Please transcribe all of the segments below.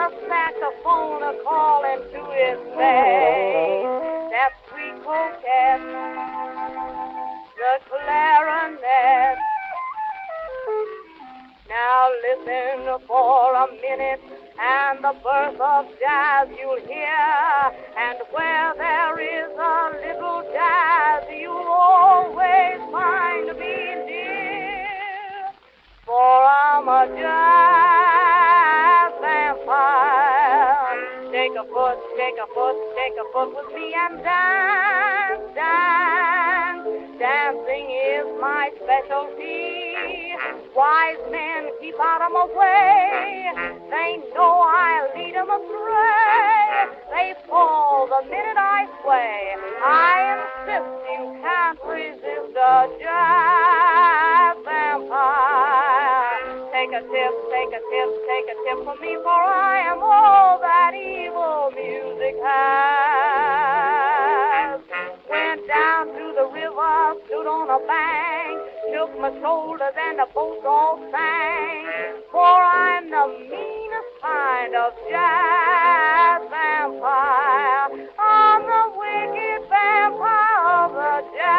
a saxophone a-calling to his bass. That sweet coquette, the clarinet. Now listen for a minute, and the birth of jazz you'll hear. And where there is a little jazz, you'll always find me dear. For I'm a jazz vampire. Take a foot, take a foot, take a foot with me and dance, dance. Dancing is my specialty. Wise men keep out of my way. They know I lead them astray. They fall the minute I sway. I insist you can't resist a jazz vampire. Take a tip, take a tip, take a tip from me, for I am all that evil music has. Went down to the river, stood on a bank, shook my shoulders and the boats all sang. For I'm the meanest kind of jazz vampire. I'm the wicked vampire of the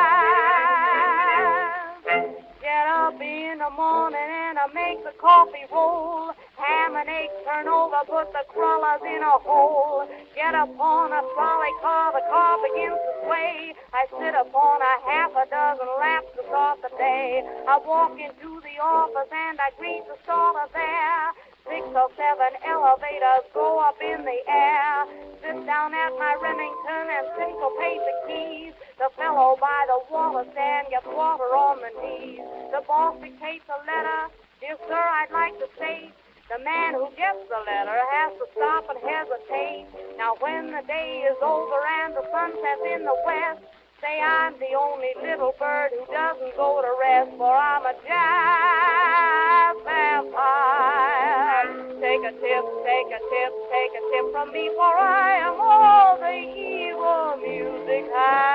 jazz. Get up in the morning and I make the coffee roll. Ham and eggs turn over, put the crullers in a hole. Get upon a trolley car, the car begins to sway. I sit upon a half a dozen laps to start the day. I walk into the office and I greet the starter there. 6 or 7 elevators go up in the air. Sit down at my Remington and syncopate the keys. The fellow by the water stand gets water on the knees. The boss dictates a letter. Dear sir, I'd like to say, the man who gets the letter has to stop and hesitate. Now when the day is over and the sun sets in the west, say I'm the only little bird who doesn't go to rest, for I'm a jazz vampire. Take a tip, take a tip, take a tip from me, for I am all the evil music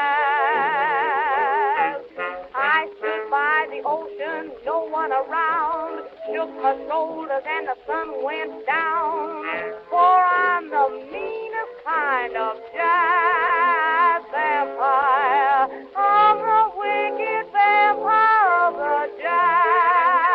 has. I stood by the ocean, no one around, shook my shoulders and the sun went down. For I'm the meanest kind of jazz vampire. I'm the wicked vampire of the jazz.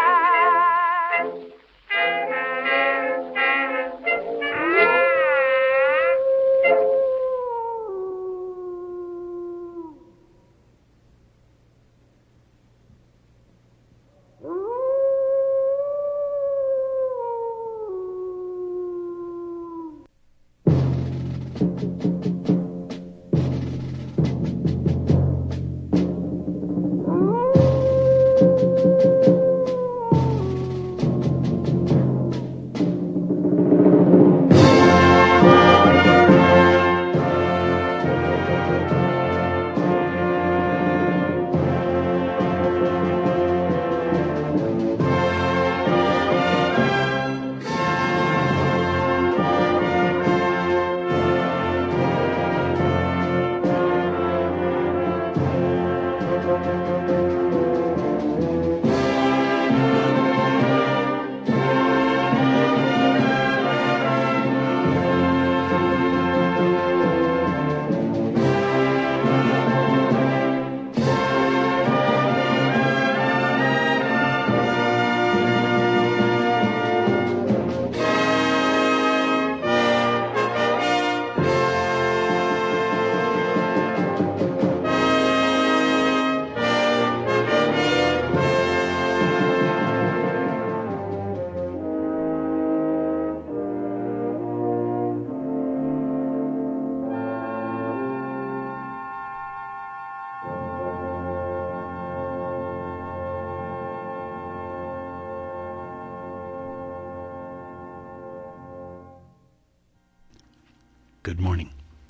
Good morning.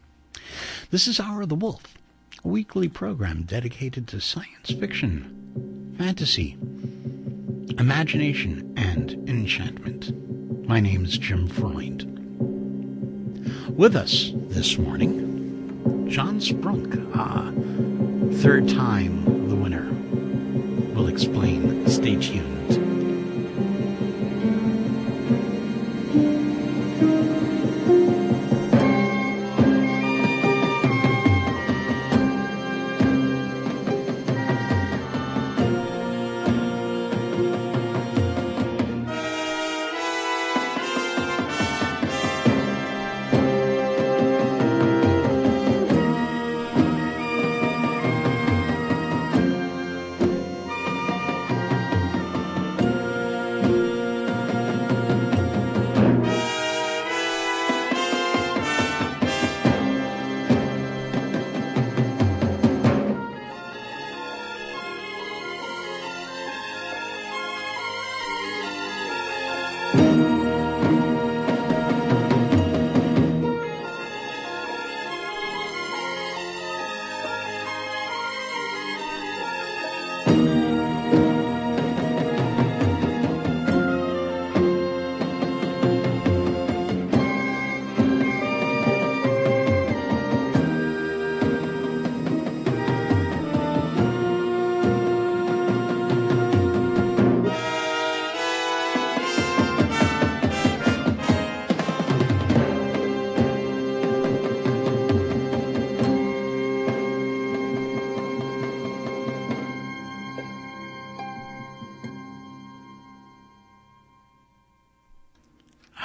This is Hour of the Wolf, a weekly program dedicated to science fiction, fantasy, imagination, and enchantment. My name is Jim Freund. With us this morning, John Sprunk, third time the winner. Will explain. Stay tuned.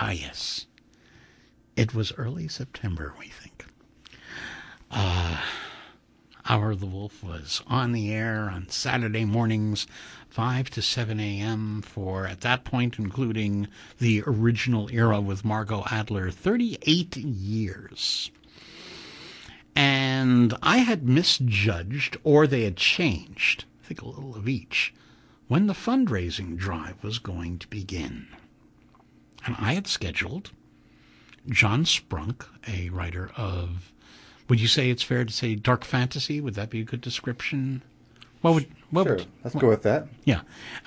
Ah, yes. It was early September, we think. Hour of the Wolf was on the air on Saturday mornings, 5 to 7 a.m. for, at that point, including the original era with Margot Adler, 38 years. And I had misjudged, or they had changed, I think a little of each, when the fundraising drive was going to begin. And I had scheduled John Sprunk, a writer of, would you say it's fair to say dark fantasy? Would that be a good description? Sure, let's go with that. Yeah.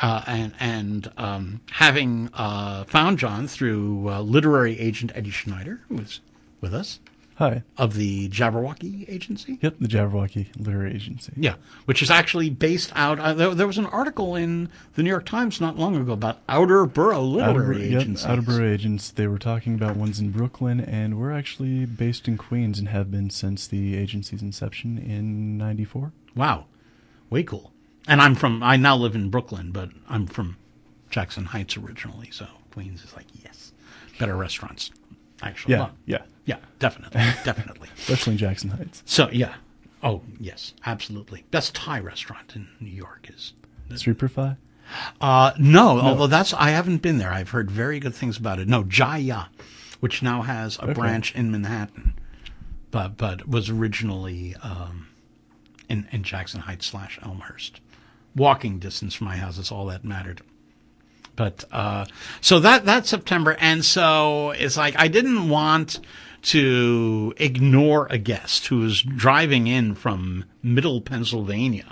Having found John through literary agent Eddie Schneider, who was with us. Hi. Of the Jabberwocky Agency? Yep, the Jabberwocky Literary Agency. Yeah, which is actually based out... there was an article in the New York Times not long ago about Outer Borough Literary Agencies. Outer Borough Agents. They were talking about ones in Brooklyn, and we're actually based in Queens and have been since the agency's inception in 94. Wow. Way cool. And I now live in Brooklyn, but I'm from Jackson Heights originally, so Queens is like, yes. Better restaurants, actually. Yeah, definitely. Especially in Jackson Heights. So, yeah. Oh, yes, absolutely. Best Thai restaurant in New York is... Street Pie? No, although I haven't been there. I've heard very good things about it. No, Jaya, which now has a branch in Manhattan, but was originally in Jackson Heights / Elmhurst. Walking distance from my house is all that mattered. But so that's September, and so it's like I didn't want to ignore a guest who was driving in from Middle Pennsylvania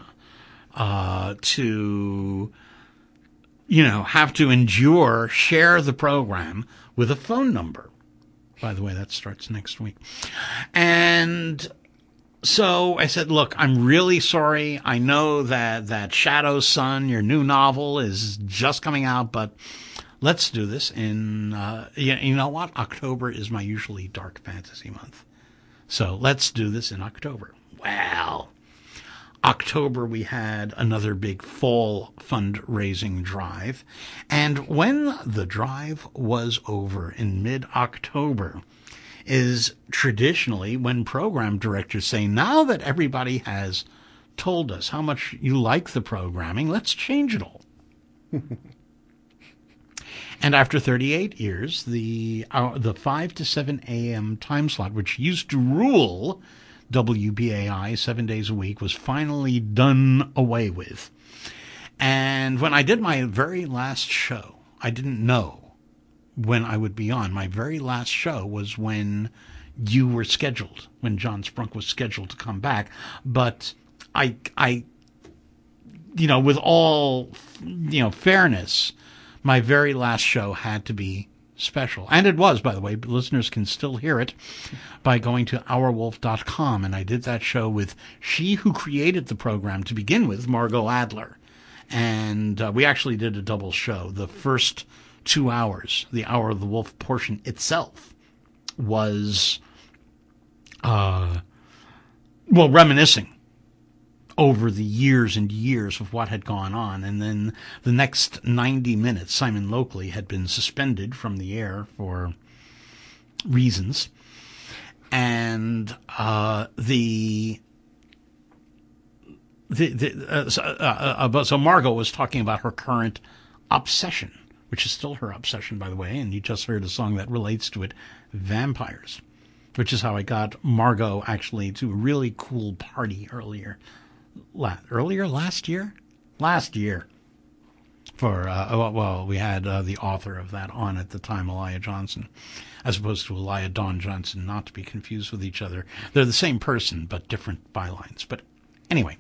to, have to share the program with a phone number. By the way, that starts next week. And so I said, look, I'm really sorry. I know that Shadow Sun, your new novel, is just coming out, but let's do this in, you know what? October is my usually dark fantasy month. So let's do this in October. Well, October we had another big fall fundraising drive. And when the drive was over in mid-October, is traditionally when program directors say, now that everybody has told us how much you like the programming, let's change it all. And after 38 years, the 5 to 7 a.m. time slot, which used to rule WBAI 7 days a week, was finally done away with. And when I did my very last show, I didn't know when I would be on. My very last show was when you were scheduled, when John Sprunk was scheduled to come back. But I with all, fairness, my very last show had to be special. And it was, by the way. Listeners can still hear it by going to ourwolf.com. And I did that show with she who created the program to begin with, Margot Adler. And we actually did a double show. The first 2 hours, the Hour of the Wolf portion itself, was, reminiscing over the years and years of what had gone on. And then the next 90 minutes, Simon Lokley had been suspended from the air for reasons. And so Margot was talking about her current obsession, which is still her obsession, by the way, and you just heard a song that relates to it, Vampires, which is how I got Margot actually to a really cool party last year? Last year. For, we had the author of that on at the time, Elia Johnson, as opposed to Elia Dawn Johnson, not to be confused with each other. They're the same person, but different bylines. But anyway,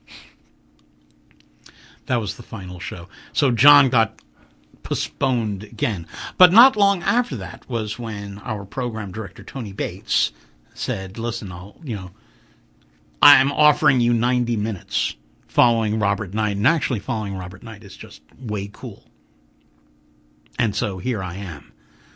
that was the final show. So John got postponed again. But not long after that was when our program director, Tony Bates, said, listen, I'm offering you 90 minutes following Robert Knight. And actually following Robert Knight is just way cool. And so here I am.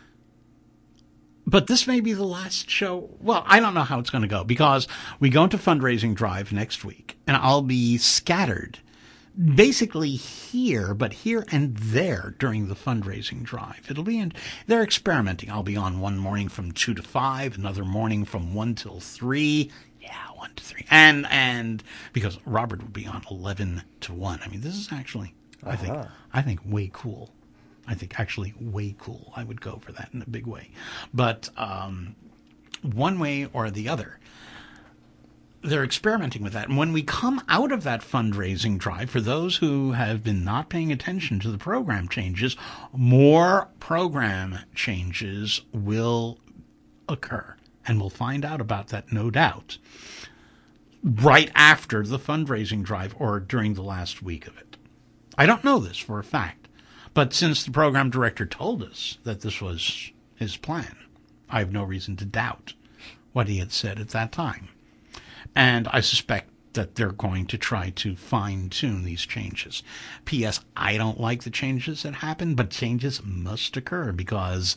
But this may be the last show. Well, I don't know how it's going to go because we go into fundraising drive next week and I'll be scattered basically here, but here and there during the fundraising drive. They're experimenting. I'll be on one morning from 2 to 5, another morning from 1 till 3. Yeah, 1 to 3. And because Robert would be on 11 to 1. I mean, this is actually, I think way cool. I think actually way cool. I would go for that in a big way. But one way or the other, they're experimenting with that. And when we come out of that fundraising drive, for those who have been not paying attention to the program changes, more program changes will occur. And we'll find out about that, no doubt, right after the fundraising drive or during the last week of it. I don't know this for a fact, but since the program director told us that this was his plan, I have no reason to doubt what he had said at that time. And I suspect that they're going to try to fine-tune these changes. P.S. I don't like the changes that happen, but changes must occur because,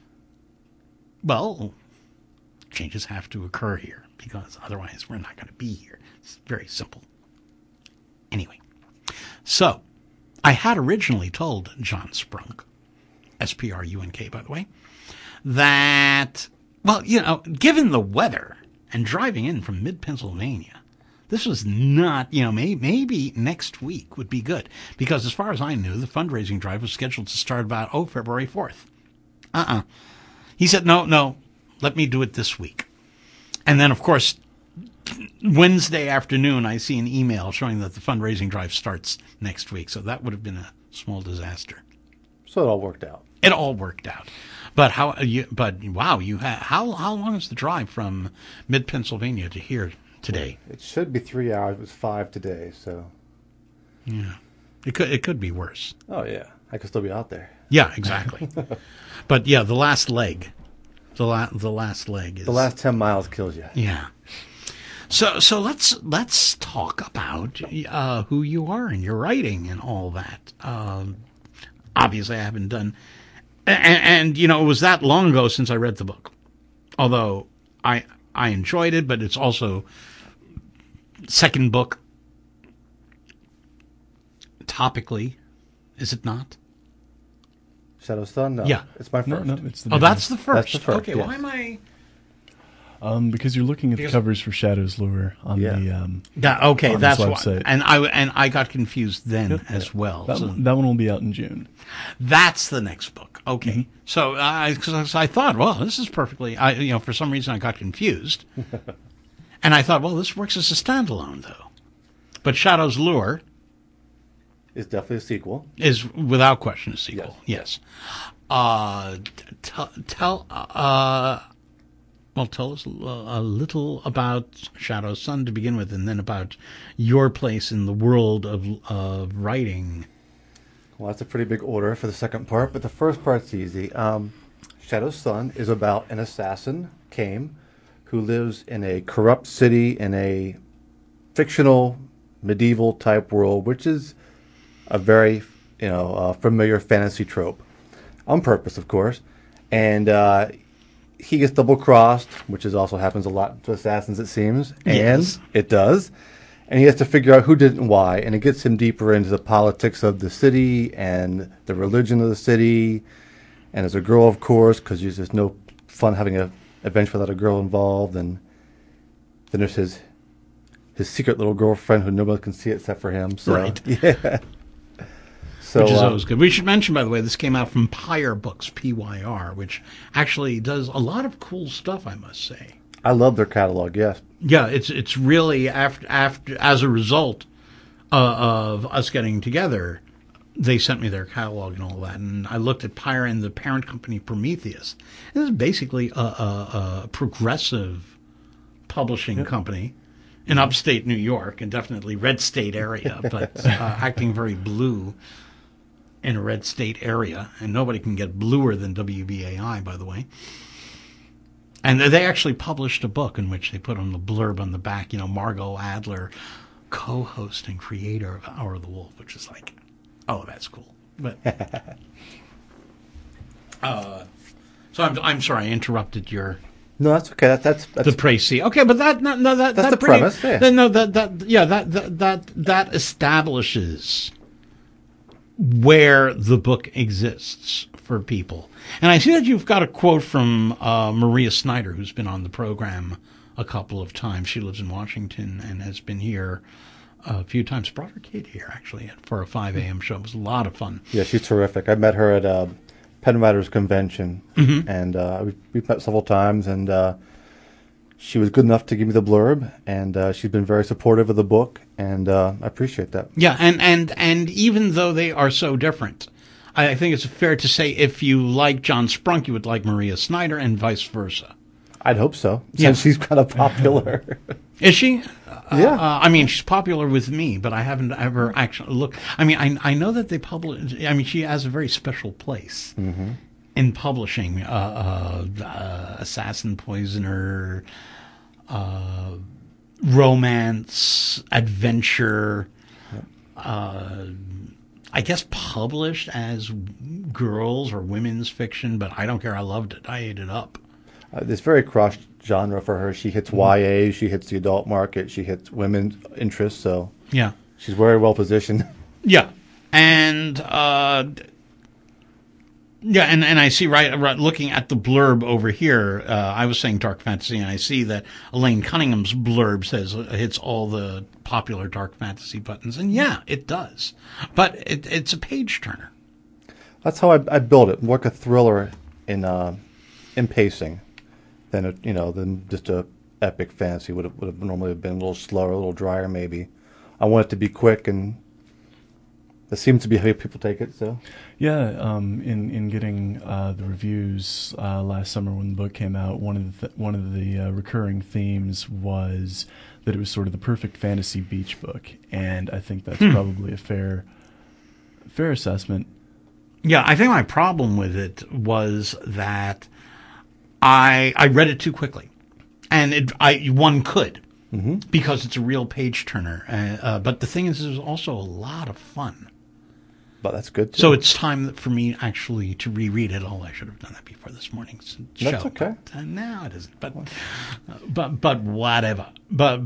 well, changes have to occur here because otherwise we're not going to be here. It's very simple. Anyway, so I had originally told John Sprunk, S-P-R-U-N-K, by the way, that, well, given the weather and driving in from mid-Pennsylvania, this was not, maybe next week would be good. Because as far as I knew, the fundraising drive was scheduled to start about, February 4th. He said, no, let me do it this week. And then, of course, Wednesday afternoon, I see an email showing that the fundraising drive starts next week. So that would have been a small disaster. So it all worked out. It all worked out. But how long is the drive from mid-Pennsylvania to here today? It should be 3 hours. It was 5 today, so. Yeah. It could be worse. Oh, yeah. I could still be out there. Yeah, exactly. But yeah, the last leg. The last leg is. The last 10 miles kills you. Yeah. So let's talk about who you are and your writing and all that. Obviously, I haven't done. And it was that long ago since I read the book. Although I enjoyed it, but it's also second book topically, is it not? Shadow's Son? No. Yeah. It's my first. No, it's the that's the first. That's the first, okay, yes. why am I... because you're looking at the covers for Shadow's Lure on the on that's this why. website. And I got confused then as well. That So one will be out in June. that's the next book. Okay. Mm-hmm. So because I thought, well, this is perfectly. For some reason I got confused, and I thought, well, this works as a standalone though. But Shadow's Lure It's definitely a sequel. is without question a sequel. Yes. Tell us a little about Shadow's Son to begin with, and then about your place in the world of writing. Well, that's a pretty big order for the second part, but the first part's easy. Shadow's Son is about an assassin, Kame, who lives in a corrupt city in a fictional medieval type world, which is a very familiar fantasy trope, on purpose, of course. And he gets double-crossed, which also happens a lot to assassins, it seems. Yes. And it does. And he has to figure out who did it and why. And it gets him deeper into the politics of the city and the religion of the city. And there's a girl, of course, because there's no fun having an adventure without a girl involved. And then there's his secret little girlfriend who nobody can see except for him. So, Right. Yeah. So, Which is always good. We should mention, by the way, this came out from Pyre Books, Pyr, which actually does a lot of cool stuff, I must say. I love their catalog, yes. Yeah, it's really after as a result of us getting together, they sent me their catalog and all that, and I looked at Pyre and the parent company Prometheus. This is basically a progressive publishing company in upstate New York, and definitely red state area, but acting very blue in a red state area, and nobody can get bluer than WBAI, by the way. And they actually published a book in which they put on the blurb on the back, Margot Adler, co-host and creator of Hour of the Wolf, which is like, oh, that's cool. But so I'm sorry I interrupted your No, that's okay. That's The Précis. Okay, but that's the premise. Yeah. No, that establishes where the book exists for people. And I see that you've got a quote from Maria Snyder, who's been on the program a couple of times. She lives in Washington and has been here a few times. Brought her kid here, actually, for a 5 a.m. show. It was a lot of fun. Yeah, she's terrific. I met her at a Pen Writers Convention, and we've met several times, and she was good enough to give me the blurb, and she's been very supportive of the book, and I appreciate that. Yeah, and even though they are so different, I think it's fair to say if you like John Sprunk, you would like Maria Snyder, and vice versa. I'd hope so, Yeah. since she's kind of popular. Is she? Yeah. I mean, she's popular with me, but I haven't ever actually looked. I mean, I know that they publish. I mean, she has a very special place in publishing. Assassin, Poisoner, romance, adventure. I guess published as girls or women's fiction, but I don't care. I loved it. I ate it up. It's very cross genre for her. She hits YA, she hits the adult market, she hits women's interests, so Yeah. she's very well positioned. Yeah, and and I see right looking at the blurb over here. I was saying dark fantasy, and I see that Elaine Cunningham's blurb says hits all the popular dark fantasy buttons, and yeah, it does. But it's a page turner. That's how I built it. More like a thriller in pacing than just a epic fantasy would have normally been a little slower, a little drier maybe. I want it to be quick, and that seems to be how people take it. So Yeah, in getting the reviews last summer when the book came out, one of the recurring themes was that it was sort of the perfect fantasy beach book, and I think that's probably a fair assessment. Yeah, I think my problem with it was that I read it too quickly, and one could because it's a real page turner. But the thing is, it was also a lot of fun. but that's good too. So it's time for me actually to reread it. I should have done that before this morning's show. That's okay. But, no, it isn't. But whatever. But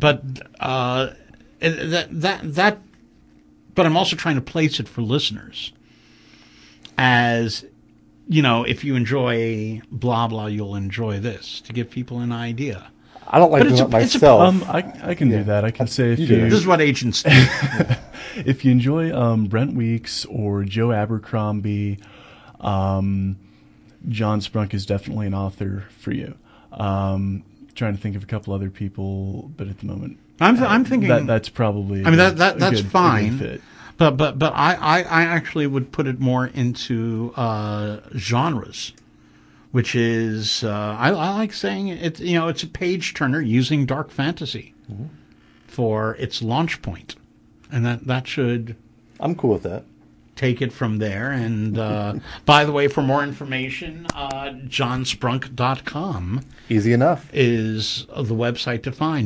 that. But I'm also trying to place it for listeners as, if you enjoy blah blah, you'll enjoy this, to give people an idea. I don't like But doing it it's a- myself. I can do that. I can say if You do you This is what agents do. if you enjoy Brent Weeks or Joe Abercrombie, John Sprunk is definitely an author for you. Trying to think of a couple other people, but at the moment, I'm thinking that's probably. I mean, that's a good fine. fit. But I actually would put it more into genres, which is I like saying it's a page turner using dark fantasy for its launch point, and that should I'm cool with that. take it from there. And by the way, for more information, johnsprunk.com Easy enough. is the website to find.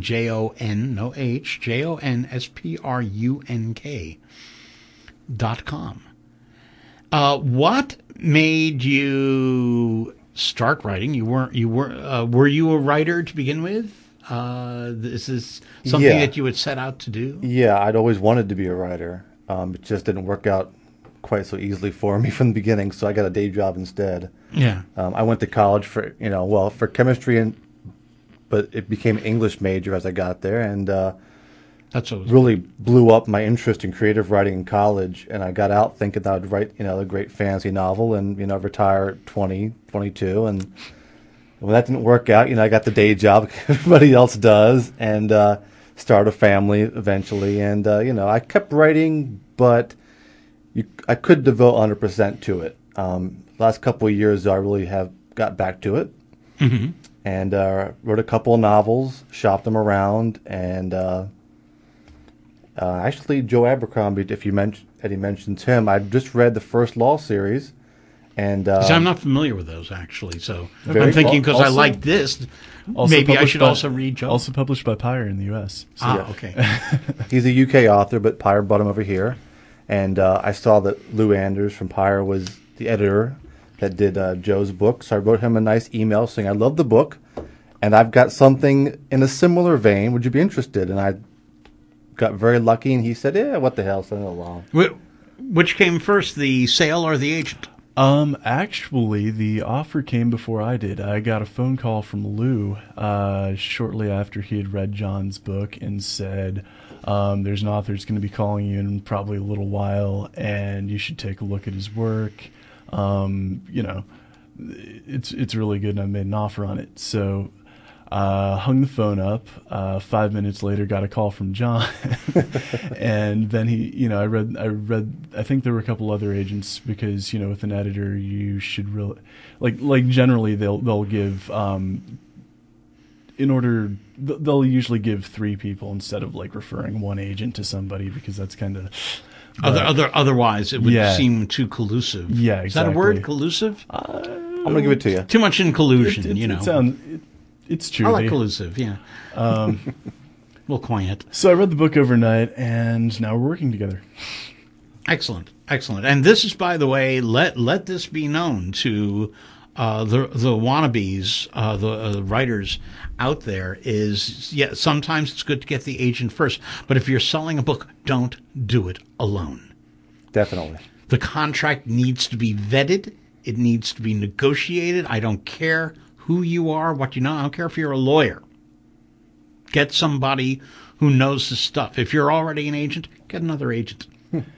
JONSPRUNK.com. What made you start writing? Were you a writer to begin with? Is this something Yeah. that you had set out to do? Yeah, I'd always wanted to be a writer. It just didn't work out quite so easily for me from the beginning, so I got a day job instead. Yeah. I went to college for chemistry, but it became English major as I got there, and That's what really blew up my interest in creative writing in college. And I got out thinking that I'd write, a great fantasy novel and, retire at 20, 22. And when that didn't work out, I got the day job everybody else does, and start a family eventually. And, I kept writing, but I could devote 100% to it. Last couple of years, I really have got back to it. Mm-hmm. And wrote a couple of novels, shopped them around, and actually Joe Abercrombie, if Eddie mentions him, I just read the first Law series, and See, I'm not familiar with those, actually, so Very I'm thinking because I also- like this, Also maybe I published should by- also read Joe. Also published by Pyre in the U.S. So yeah. Okay. he's a UK author, but Pyre brought him over here. And I saw that Lou Anders from Pyre was the editor that did Joe's book, so I wrote him a nice email saying I love the book, and I've got something in a similar vein. Would you be interested? And I got very lucky, and he said, yeah, what the hell, send it along. Which came first, the sale or the agent? Actually, the offer came before I did. I got a phone call from Lou shortly after he had read John's book and said, there's an author that's going to be calling you in probably a little while, and you should take a look at his work. It's really good, and I made an offer on it. So hung the phone up. 5 minutes later, got a call from John, and then I read. I think there were a couple other agents because with an editor, you should really like generally they'll give they'll usually give 3 people instead of referring one agent to somebody because that's kind of. Otherwise, it would seem too collusive. Yeah, exactly. Is that a word, collusive? I'm going to give it to you. Too much in collusion, It's true. I like collusive, yeah. We'll coin it. So I read the book overnight, and now we're working together. Excellent, excellent. And this is, by the way, let this be known to the wannabes, the writers out there, is, sometimes it's good to get the agent first. But if you're selling a book, don't do it alone. Definitely. The contract needs to be vetted. It needs to be negotiated. I don't care who you are, what you know. I don't care if you're a lawyer. Get somebody who knows the stuff. If you're already an agent, get another agent.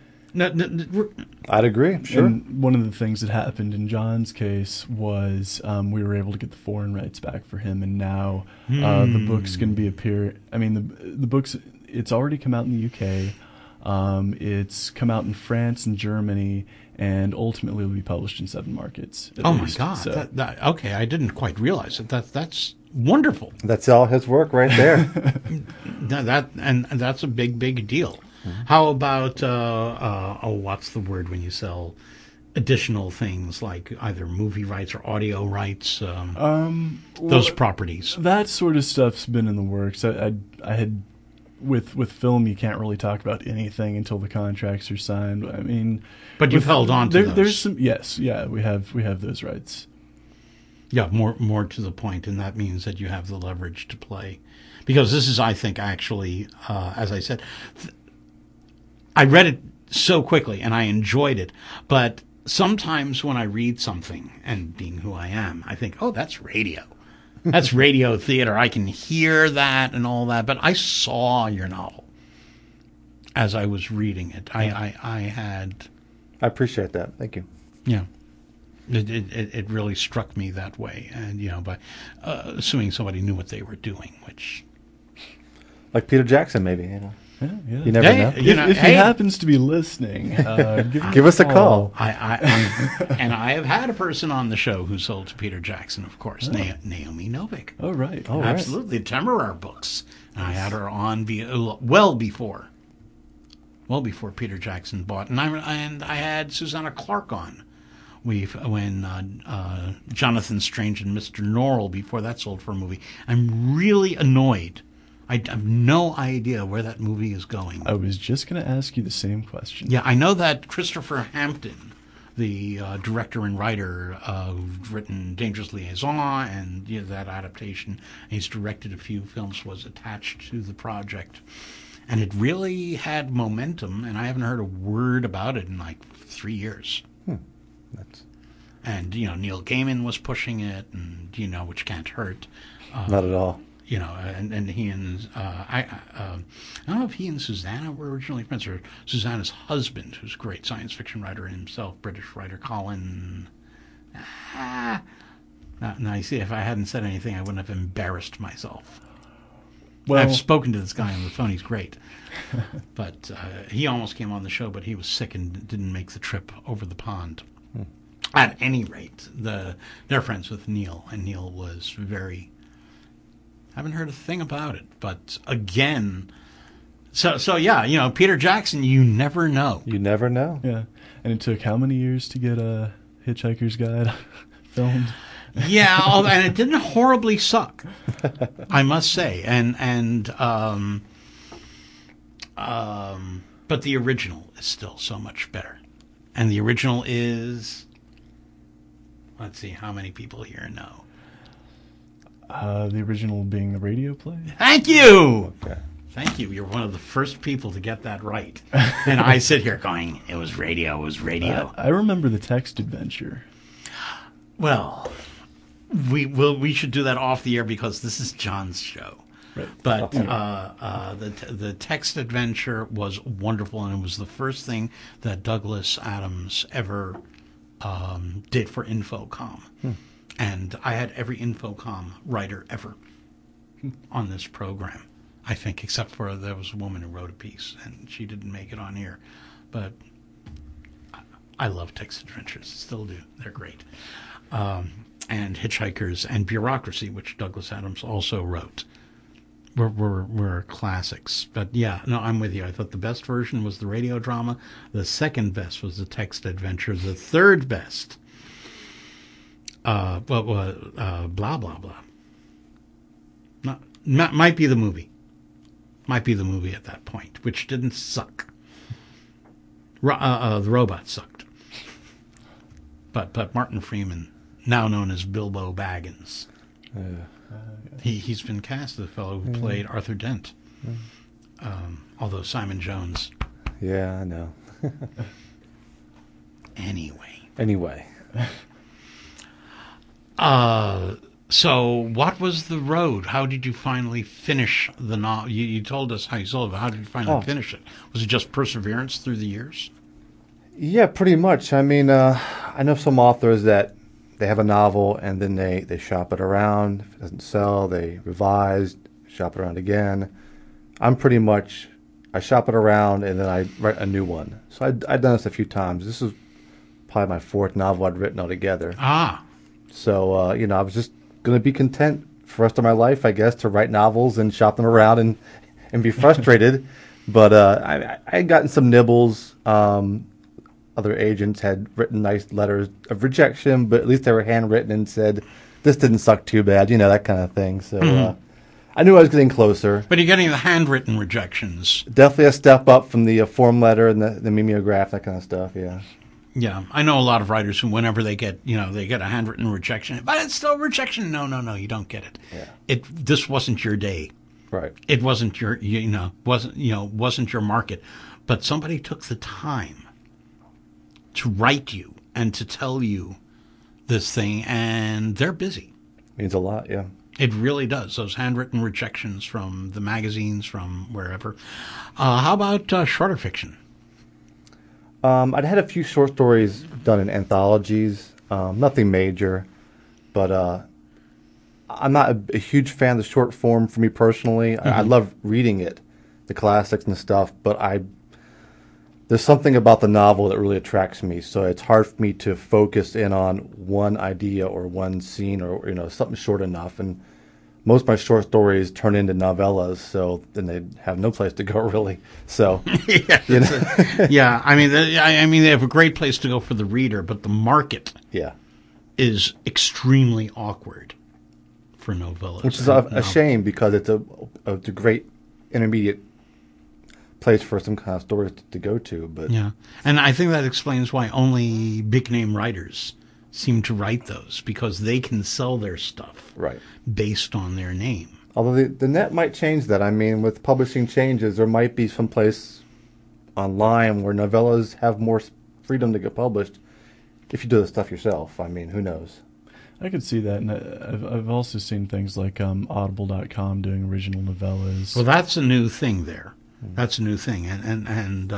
I'd agree, sure. And one of the things that happened in John's case was we were able to get the foreign rights back for him, and now the book's going to be the book's, it's already come out in the UK. It's come out in France and Germany, and ultimately will be published in 7 markets. Oh my God! So, okay, I didn't quite realize it. That's wonderful. That's all his work right there. That's a big deal. Mm-hmm. How about what's the word when you sell additional things like either movie rights or audio rights? Those properties. That sort of stuff's been in the works. I had. With film, you can't really talk about anything until the contracts are signed. I mean, but you've held on to those. There's some, we have those rights. Yeah, more to the point, and that means that you have the leverage to play, because this is, I think, actually, as I said, I read it so quickly and I enjoyed it, but sometimes when I read something, and being who I am, I think, oh, that's radio. That's radio theater. I can hear that and all that. But I saw your novel as I was reading it. I appreciate that. Thank you. Yeah. It really struck me that way. And, by assuming somebody knew what they were doing, which... Like Peter Jackson, maybe, Yeah. You never know. If he happens to be listening, give us a call. And I have had a person on the show who sold to Peter Jackson, of course, Naomi Novik. Oh, right. Oh, absolutely. Right. Temeraire books. And I had her on well before Peter Jackson bought. And I had Susanna Clark on. When Jonathan Strange and Mr. Norrell, before that sold for a movie. I'm really annoyed. I have no idea where that movie is going. I was just going to ask you the same question. Yeah, I know that Christopher Hampton, the director and writer who's written Dangerous Liaison and that adaptation, and he's directed a few films, was attached to the project. And it really had momentum, and I haven't heard a word about it in like 3 years. And, Neil Gaiman was pushing it, and, which can't hurt. Not at all. And he and I don't know if he and Susanna were originally friends, or Susanna's husband, who's a great science fiction writer himself, British writer Colin. Now you see, if I hadn't said anything, I wouldn't have embarrassed myself. Well, I've spoken to this guy on the phone. He's great. But he almost came on the show, but he was sick and didn't make the trip over the pond. At any rate, they're friends with Neil, and Neil was very... haven't heard a thing about it, but again, so yeah, Peter Jackson, you never know. You never know. Yeah, and it took how many years to get a Hitchhiker's Guide filmed? Yeah, and it didn't horribly suck, I must say, but the original is still so much better, and the original is, let's see, how many people here know? The original being the radio play. Thank you! Okay. Thank you. You're one of the first people to get that right. And I sit here going, it was radio, it was radio. I remember the text adventure. Well, we should do that off the air because this is John's show. Right. But the text adventure was wonderful, and it was the first thing that Douglas Adams ever did for Infocom. And I had every Infocom writer ever on this program, I think, except for there was a woman who wrote a piece, and she didn't make it on here. But I love text adventures, still do. They're great. And Hitchhikers and Bureaucracy, which Douglas Adams also wrote, were classics. But yeah, no, I'm with you. I thought the best version was the radio drama. The second best was the text adventure. The third best, blah blah blah. Might be the movie. Might be the movie at that point, which didn't suck. The robot sucked. But Martin Freeman, now known as Bilbo Baggins, he's been cast, the fellow who played Arthur Dent. Although Simon Jones. Yeah, I know. Anyway. So what was the road? How did you finally finish the novel? You told us how you sold it, but how did you finally finish it? Was it just perseverance through the years? Yeah, pretty much. I mean, I know some authors that they have a novel and then they shop it around. If it doesn't sell, they revise, shop it around again. I'm pretty much, I shop it around and then I write a new one. So I've done this a few times. This is probably my fourth novel I'd written altogether. So, I was just going to be content for the rest of my life, I guess, to write novels and shop them around and be frustrated. But I had gotten some nibbles. Other agents had written nice letters of rejection, but at least they were handwritten and said, this didn't suck too bad, that kind of thing. So I knew I was getting closer. But you're getting the handwritten rejections. Definitely a step up from the form letter and the mimeograph, that kind of stuff, yeah. Yeah, I know a lot of writers who, whenever they get, they get a handwritten rejection, but it's still rejection. No, you don't get it. Yeah. This wasn't your day. Right. It wasn't your, wasn't your market. But somebody took the time to write you and to tell you this thing, and they're busy. Means a lot, yeah. It really does. Those handwritten rejections from the magazines, from wherever. How about shorter fiction? I'd had a few short stories done in anthologies, nothing major, but I'm not a huge fan of the short form for me personally. I love reading it, the classics and stuff, but there's something about the novel that really attracts me, so it's hard for me to focus in on one idea or one scene or something short enough. And most of my short stories turn into novellas, so then they have no place to go really. So yeah, I mean they have a great place to go for the reader, but the market is extremely awkward for novellas, which is a shame because it's a great intermediate place for some kind of stories to go to. But yeah, and I think that explains why only big name writers seem to write those, because they can sell their stuff based on their name. Although the net might change that. I mean, with publishing changes, there might be some place online where novellas have more freedom to get published if you do the stuff yourself. I mean, who knows? I could see that, and I've also seen things like Audible.com doing original novellas. Well, that's a new thing there. That's a new thing, and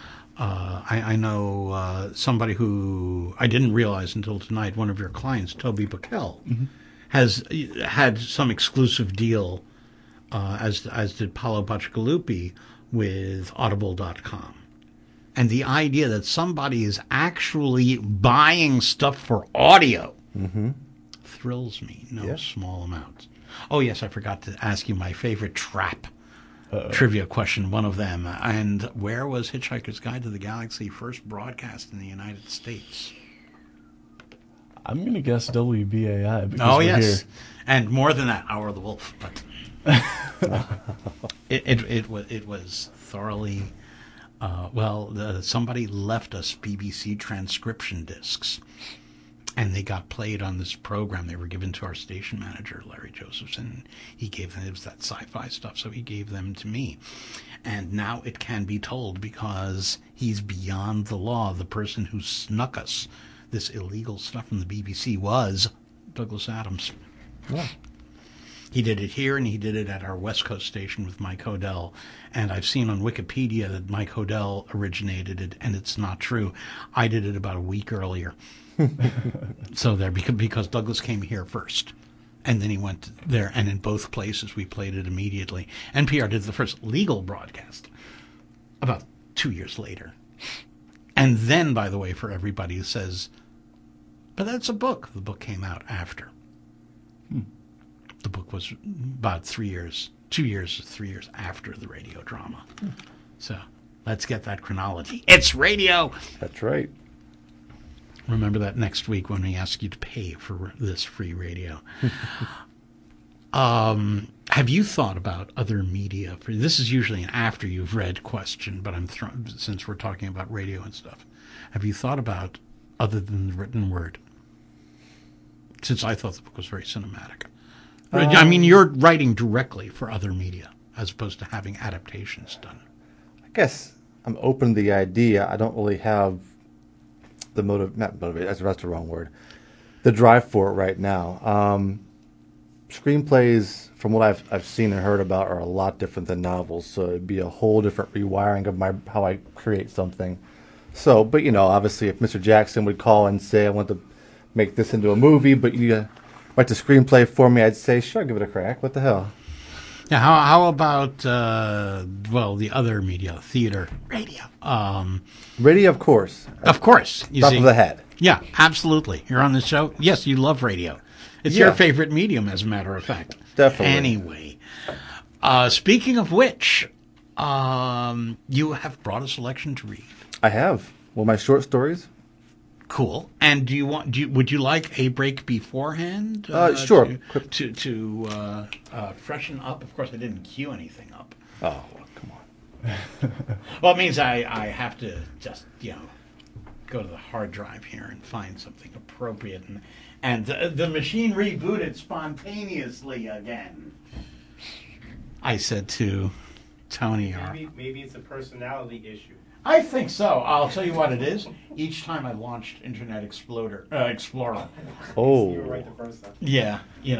I know somebody who I didn't realize until tonight. One of your clients, Toby Buckell, has had some exclusive deal, as did Paolo Bacigalupi, with Audible.com. And the idea that somebody is actually buying stuff for audio thrills me no small amount. Oh, yes, I forgot to ask you my favorite trivia question, one of them. And where was Hitchhiker's Guide to the Galaxy first broadcast in the United States? I'm going to guess WBAI. Oh, yes. Here. And more than that, Hour of the Wolf. But it was thoroughly... somebody left us BBC transcription discs. And they got played on this program. They were given to our station manager, Larry Josephson. He gave them, it was that sci-fi stuff, so he gave them to me. And now it can be told because he's beyond the law. The person who snuck us this illegal stuff from the BBC was Douglas Adams. Yeah. He did it here, and he did it at our West Coast station with Mike Hodel. And I've seen on Wikipedia that Mike Hodel originated it, and it's not true. I did it about a week earlier. So there, because Douglas came here first, and then he went there, and in both places we played it immediately. NPR did the first legal broadcast about 2 years later. And then, by the way, for everybody who says, but that's a book, the book came out after. The book was about 3 years, 2 years, 3 years after the radio drama. So let's get that chronology. It's radio! That's right. Remember that next week when we ask you to pay for this free radio. Have you thought about other media? This is usually an after you've read question, but since we're talking about radio and stuff, have you thought about other than the written word? Since I thought the book was very cinematic. I mean, you're writing directly for other media as opposed to having adaptations done. I guess I'm open to the idea. I don't really have the not motivate, that's the wrong word, the drive for it right now. Screenplays, from what I've seen and heard about, are a lot different than novels, so it'd be a whole different rewiring of how I create something. So, but obviously, if Mr. Jackson would call and say, I want to make this into a movie, but you write the screenplay for me, I'd say, sure, give it a crack. What the hell? Yeah, how about, the other media, theater, radio? Radio, of course. Of course. Top of the head. Yeah, absolutely. You're on the show? Yes, you love radio. It's your favorite medium, as a matter of fact. Definitely. Anyway, speaking of which, you have brought a selection to read. I have. Well, my short stories. Cool. And would you like a break beforehand? Sure. To freshen up. Of course, I didn't cue anything up. Oh, come on. Well, it means I have to just go to the hard drive here and find something appropriate, and the machine rebooted spontaneously again. I said to Tony, maybe it's a personality issue. I think so. I'll tell you what it is. Each time I launched Internet Explorer. Oh. You were right the first time. Yeah,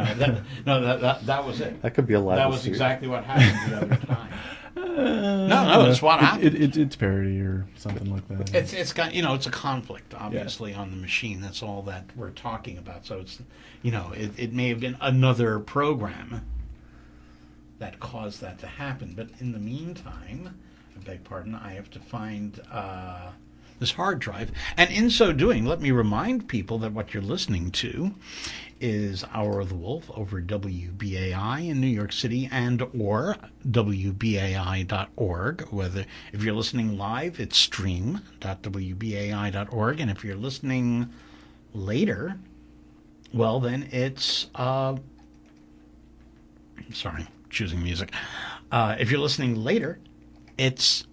that was it. That could be a lot. That was exactly what happened the other time. No, it's what happened. It's parody or something like that. It's got it's a conflict obviously on the machine. That's all that we're talking about. So it's it may have been another program that caused that to happen. But in the meantime, I beg pardon, I have to find this hard drive. And in so doing, let me remind people that what you're listening to is Hour of the Wolf over WBAI in New York City and or WBAI.org. If you're listening live, it's stream.WBAI.org. And if you're listening later, well, then it's... sorry, choosing music. If you're listening later, it's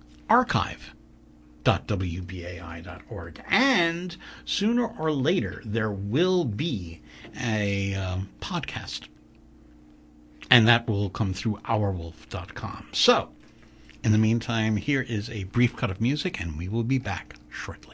archive.wbai.org. And sooner or later, there will be a podcast. And that will come through ourwolf.com. So, in the meantime, here is a brief cut of music, and we will be back shortly.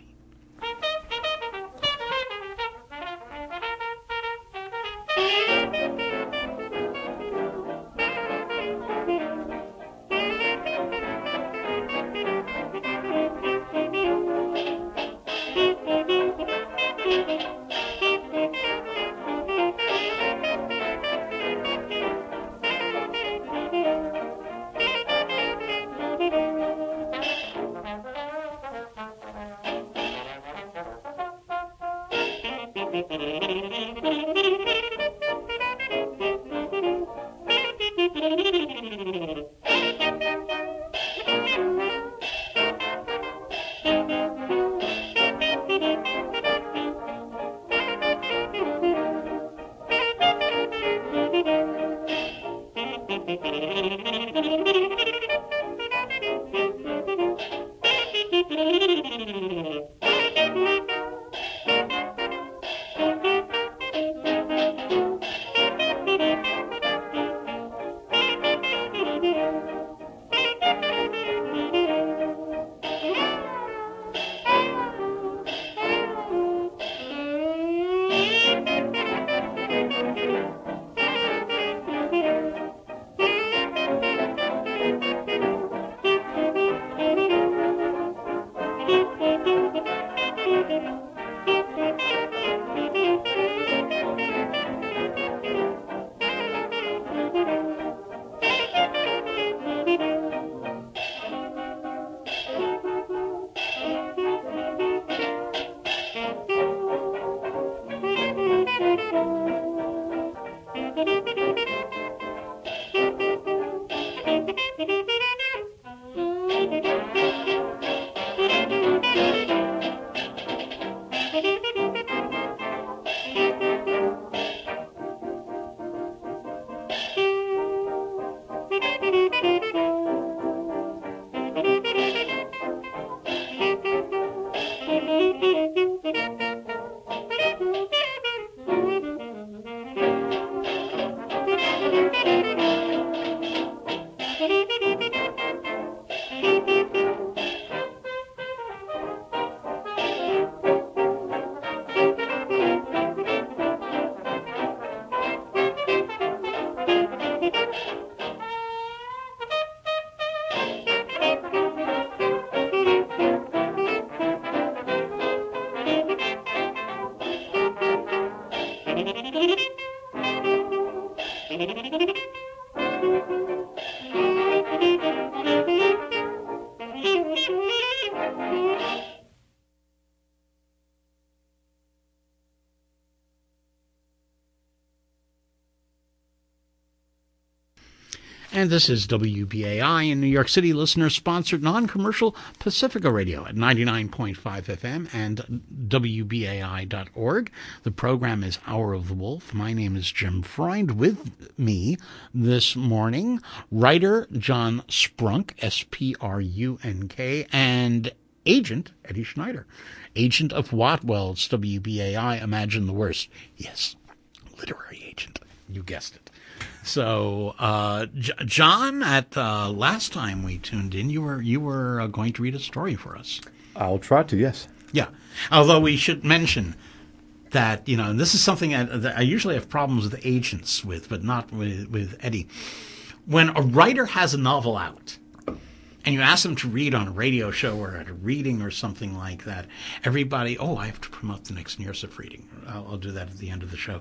And this is WBAI in New York City, listener-sponsored non-commercial Pacifica Radio at 99.5 FM and WBAI.org. The program is Hour of the Wolf. My name is Jim Freund. With me this morning, writer John Sprunk, S-P-R-U-N-K, and agent Eddie Schneider. Agent of what? Well, it's WBAI. Imagine the worst. Yes, literary agent. You guessed it. So, John, at last time we tuned in, you were going to read a story for us. I'll try to, yes. Yeah. Although we should mention that, and this is something that I usually have problems with agents with, but not with Eddie. When a writer has a novel out, and you ask them to read on a radio show or at a reading or something like that, everybody, I have to promote the next Nearsif reading. I'll do that at the end of the show.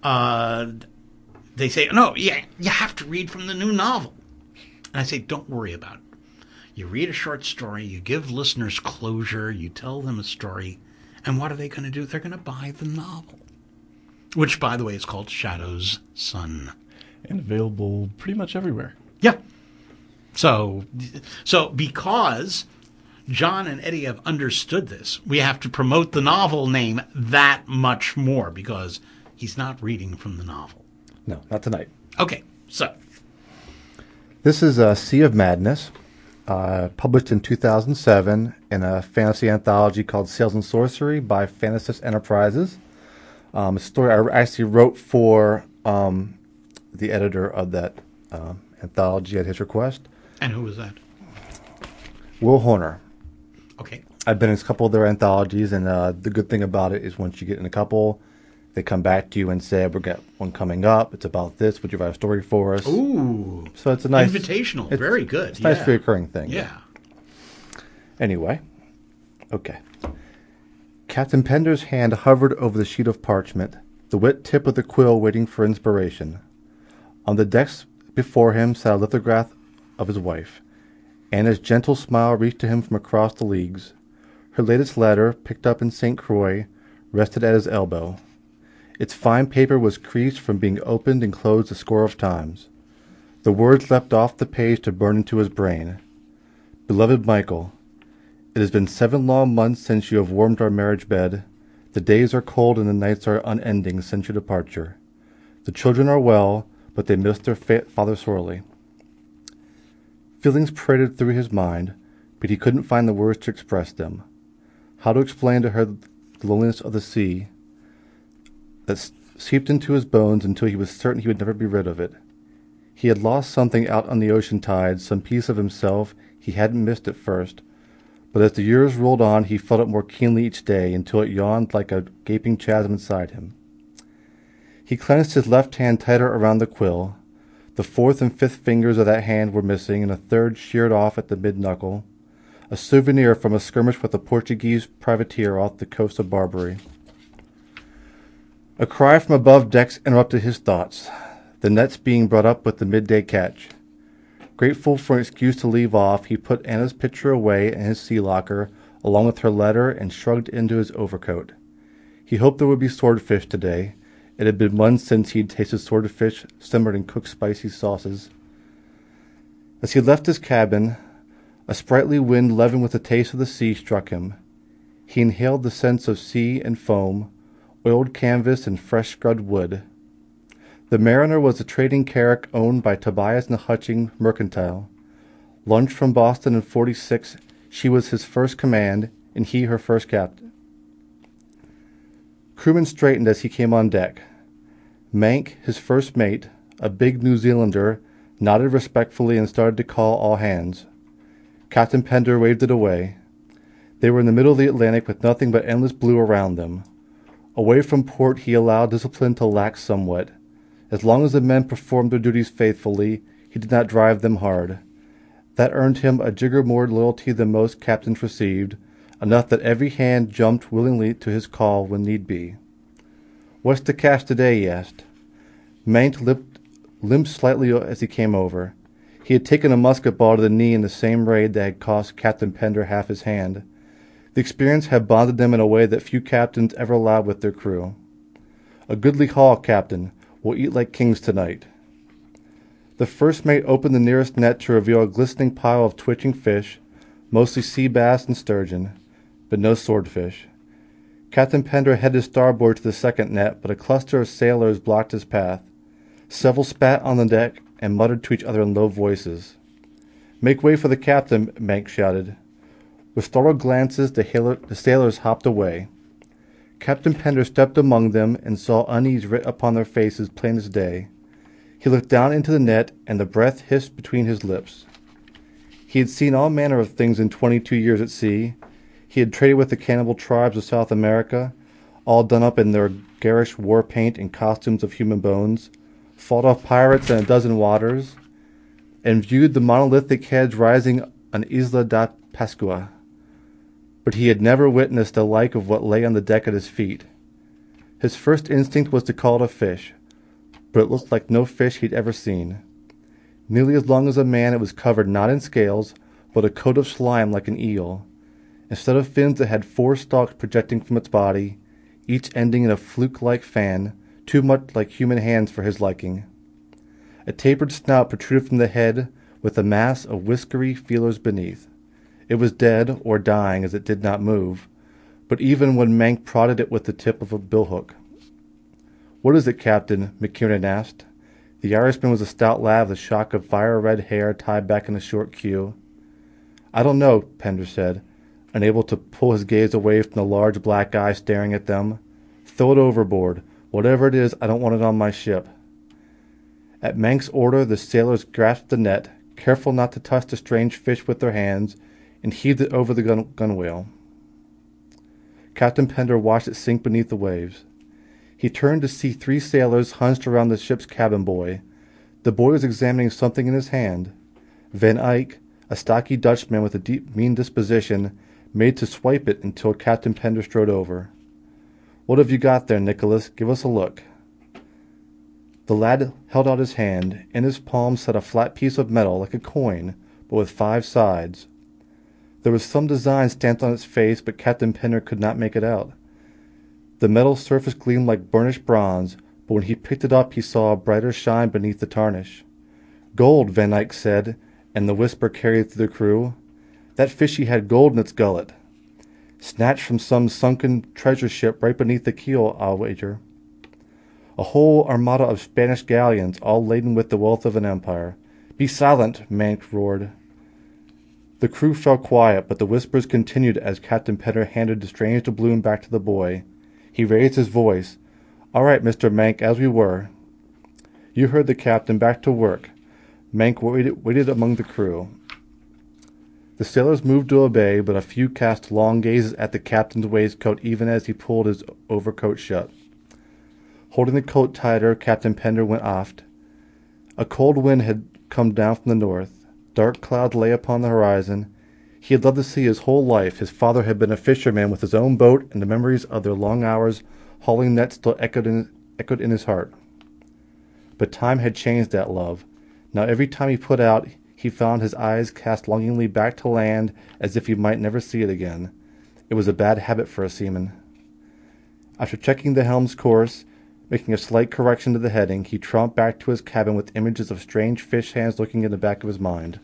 They say, no, you have to read from the new novel. And I say, don't worry about it. You read a short story, you give listeners closure, you tell them a story, and what are they going to do? They're going to buy the novel, which, by the way, is called Shadow's Son. And available pretty much everywhere. Yeah. So because John and Eddie have understood this, we have to promote the novel name that much more because he's not reading from the novel. No, not tonight. Okay, so. This is Sea of Madness, published in 2007 in a fantasy anthology called Sales and Sorcery by Fantasist Enterprises. A story I actually wrote for the editor of that anthology at his request. And who was that? Will Horner. Okay. I've been in a couple of their anthologies, and the good thing about it is once you get in a couple, they come back to you and say, we've got one coming up. It's about this. Would you write a story for us? Ooh. So it's a nice... Invitational. Very good. It's a nice reoccurring thing. Yeah. Anyway. Okay. Captain Pender's hand hovered over the sheet of parchment, the wet tip of the quill waiting for inspiration. On the decks before him sat a lithograph of his wife. Anna's gentle smile reached to him from across the leagues. Her latest letter, picked up in St. Croix, rested at his elbow. Its fine paper was creased from being opened and closed a score of times. The words leapt off the page to burn into his brain. Beloved Michael, it has been 7 long months since you have warmed our marriage bed. The days are cold and the nights are unending since your departure. The children are well, but they miss their father sorely. Feelings paraded through his mind, but he couldn't find the words to express them. How to explain to her the loneliness of the sea that seeped into his bones until he was certain he would never be rid of it. He had lost something out on the ocean tide, some piece of himself he hadn't missed at first, but as the years rolled on he felt it more keenly each day until it yawned like a gaping chasm inside him. He clenched his left hand tighter around the quill. The 4th and 5th fingers of that hand were missing, and a 3rd sheared off at the mid-knuckle, a souvenir from a skirmish with a Portuguese privateer off the coast of Barbary. A cry from above decks interrupted his thoughts, the nets being brought up with the midday catch. Grateful for an excuse to leave off, he put Anna's picture away in his sea locker, along with her letter, and shrugged into his overcoat. He hoped there would be swordfish today. It had been months since he'd tasted swordfish simmered in cooked spicy sauces. As he left his cabin, a sprightly wind leavened with the taste of the sea struck him. He inhaled the scents of sea and foam, oiled canvas and fresh scrubbed wood. The Mariner was a trading carrack owned by Tobias and Hutching Mercantile. Launched from Boston in '46, she was his first command, and he her first captain. Crewman straightened as he came on deck. Mank, his first mate, a big New Zealander, nodded respectfully and started to call all hands. Captain Pender waved it away. They were in the middle of the Atlantic with nothing but endless blue around them. Away from port he allowed discipline to lax somewhat. As long as the men performed their duties faithfully, he did not drive them hard. That earned him a jigger more loyalty than most captains received, enough that every hand jumped willingly to his call when need be. "What's the cash today?" he asked. Mank limped slightly as he came over. He had taken a musket ball to the knee in the same raid that had cost Captain Pender half his hand. The experience had bonded them in a way that few captains ever allowed with their crew. "A goodly haul, Captain. We'll eat like kings tonight." The first mate opened the nearest net to reveal a glistening pile of twitching fish, mostly sea bass and sturgeon, but no swordfish. Captain Pender headed starboard to the second net, but a cluster of sailors blocked his path. Several spat on the deck and muttered to each other in low voices. "Make way for the captain," Mank shouted. With startled glances, the sailors hopped away. Captain Pender stepped among them and saw unease writ upon their faces plain as day. He looked down into the net, and the breath hissed between his lips. He had seen all manner of things in 22 years at sea. He had traded with the cannibal tribes of South America, all done up in their garish war paint and costumes of human bones, fought off pirates in a dozen waters, and viewed the monolithic heads rising on Isla da Pascua. But he had never witnessed the like of what lay on the deck at his feet. His first instinct was to call it a fish, but it looked like no fish he'd ever seen. Nearly as long as a man, it was covered not in scales, but a coat of slime like an eel. Instead of fins, it had 4 stalks projecting from its body, each ending in a fluke-like fan, too much like human hands for his liking. A tapered snout protruded from the head, with a mass of whiskery feelers beneath. It was dead, or dying, as it did not move, but even when Mank prodded it with the tip of a billhook. "What is it, Captain?" McKiernan asked. The Irishman was a stout lad with a shock of fire-red hair tied back in a short queue. "I don't know," Pender said, unable to pull his gaze away from the large black eye staring at them. "Throw it overboard. Whatever it is, I don't want it on my ship." At Mank's order, the sailors grasped the net, careful not to touch the strange fish with their hands, and heaved it over the gunwale. Captain Pender watched it sink beneath the waves. He turned to see 3 sailors hunched around the ship's cabin boy. The boy was examining something in his hand. Van Eyck, a stocky Dutchman with a deep, mean disposition, made to swipe it until Captain Pender strode over. "What have you got there, Nicholas? Give us a look." The lad held out his hand. In his palm sat a flat piece of metal, like a coin, but with 5 sides. There was some design stamped on its face, but Captain Pender could not make it out. The metal surface gleamed like burnished bronze, but when he picked it up he saw a brighter shine beneath the tarnish. "Gold," Van Eyck said, and the whisper carried through the crew. "That fishy had gold in its gullet. Snatched from some sunken treasure ship right beneath the keel, I'll wager. A whole armada of Spanish galleons, all laden with the wealth of an empire." "Be silent!" Mank roared. The crew fell quiet, but the whispers continued as Captain Pender handed the strange doubloon back to the boy. He raised his voice. "All right, Mr. Mank, as we were." "You heard the captain. Back to work." Mank waited among the crew. The sailors moved to obey, but a few cast long gazes at the captain's waistcoat even as he pulled his overcoat shut. Holding the coat tighter, Captain Pender went aft. A cold wind had come down from the north. Dark clouds lay upon the horizon. He had loved the sea his whole life. His father had been a fisherman with his own boat, and the memories of their long hours hauling nets still echoed in his heart. But time had changed that love. Now every time he put out, he found his eyes cast longingly back to land as if he might never see it again. It was a bad habit for a seaman. After checking the helm's course, making a slight correction to the heading, he tromped back to his cabin with images of strange fish hands lurking in the back of his mind.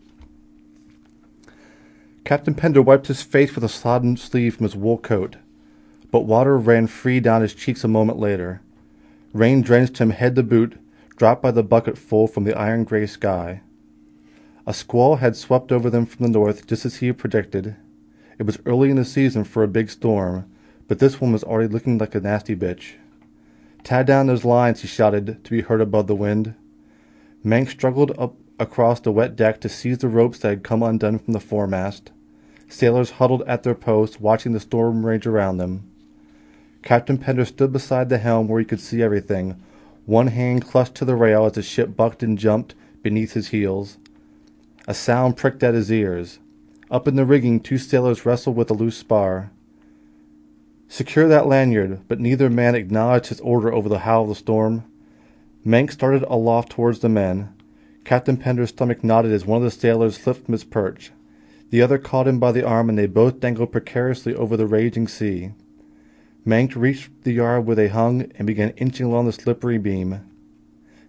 Captain Pender wiped his face with a sodden sleeve from his wool coat, but water ran free down his cheeks a moment later. Rain drenched him head to boot, dropped by the bucketful from the iron-gray sky. A squall had swept over them from the north, just as he had predicted. It was early in the season for a big storm, but this one was already looking like a nasty bitch. "Tie down those lines," he shouted, to be heard above the wind. Mank struggled up across the wet deck to seize the ropes that had come undone from the foremast. Sailors huddled at their posts, watching the storm rage around them. Captain Pender stood beside the helm where he could see everything, one hand clutched to the rail as the ship bucked and jumped beneath his heels. A sound pricked at his ears. Up in the rigging, 2 sailors wrestled with a loose spar. "Secure that lanyard," but neither man acknowledged his order over the howl of the storm. Mank started aloft towards the men. Captain Pender's stomach knotted as one of the sailors slipped from his perch. The other caught him by the arm, and they both dangled precariously over the raging sea. Mank reached the yard where they hung and began inching along the slippery beam.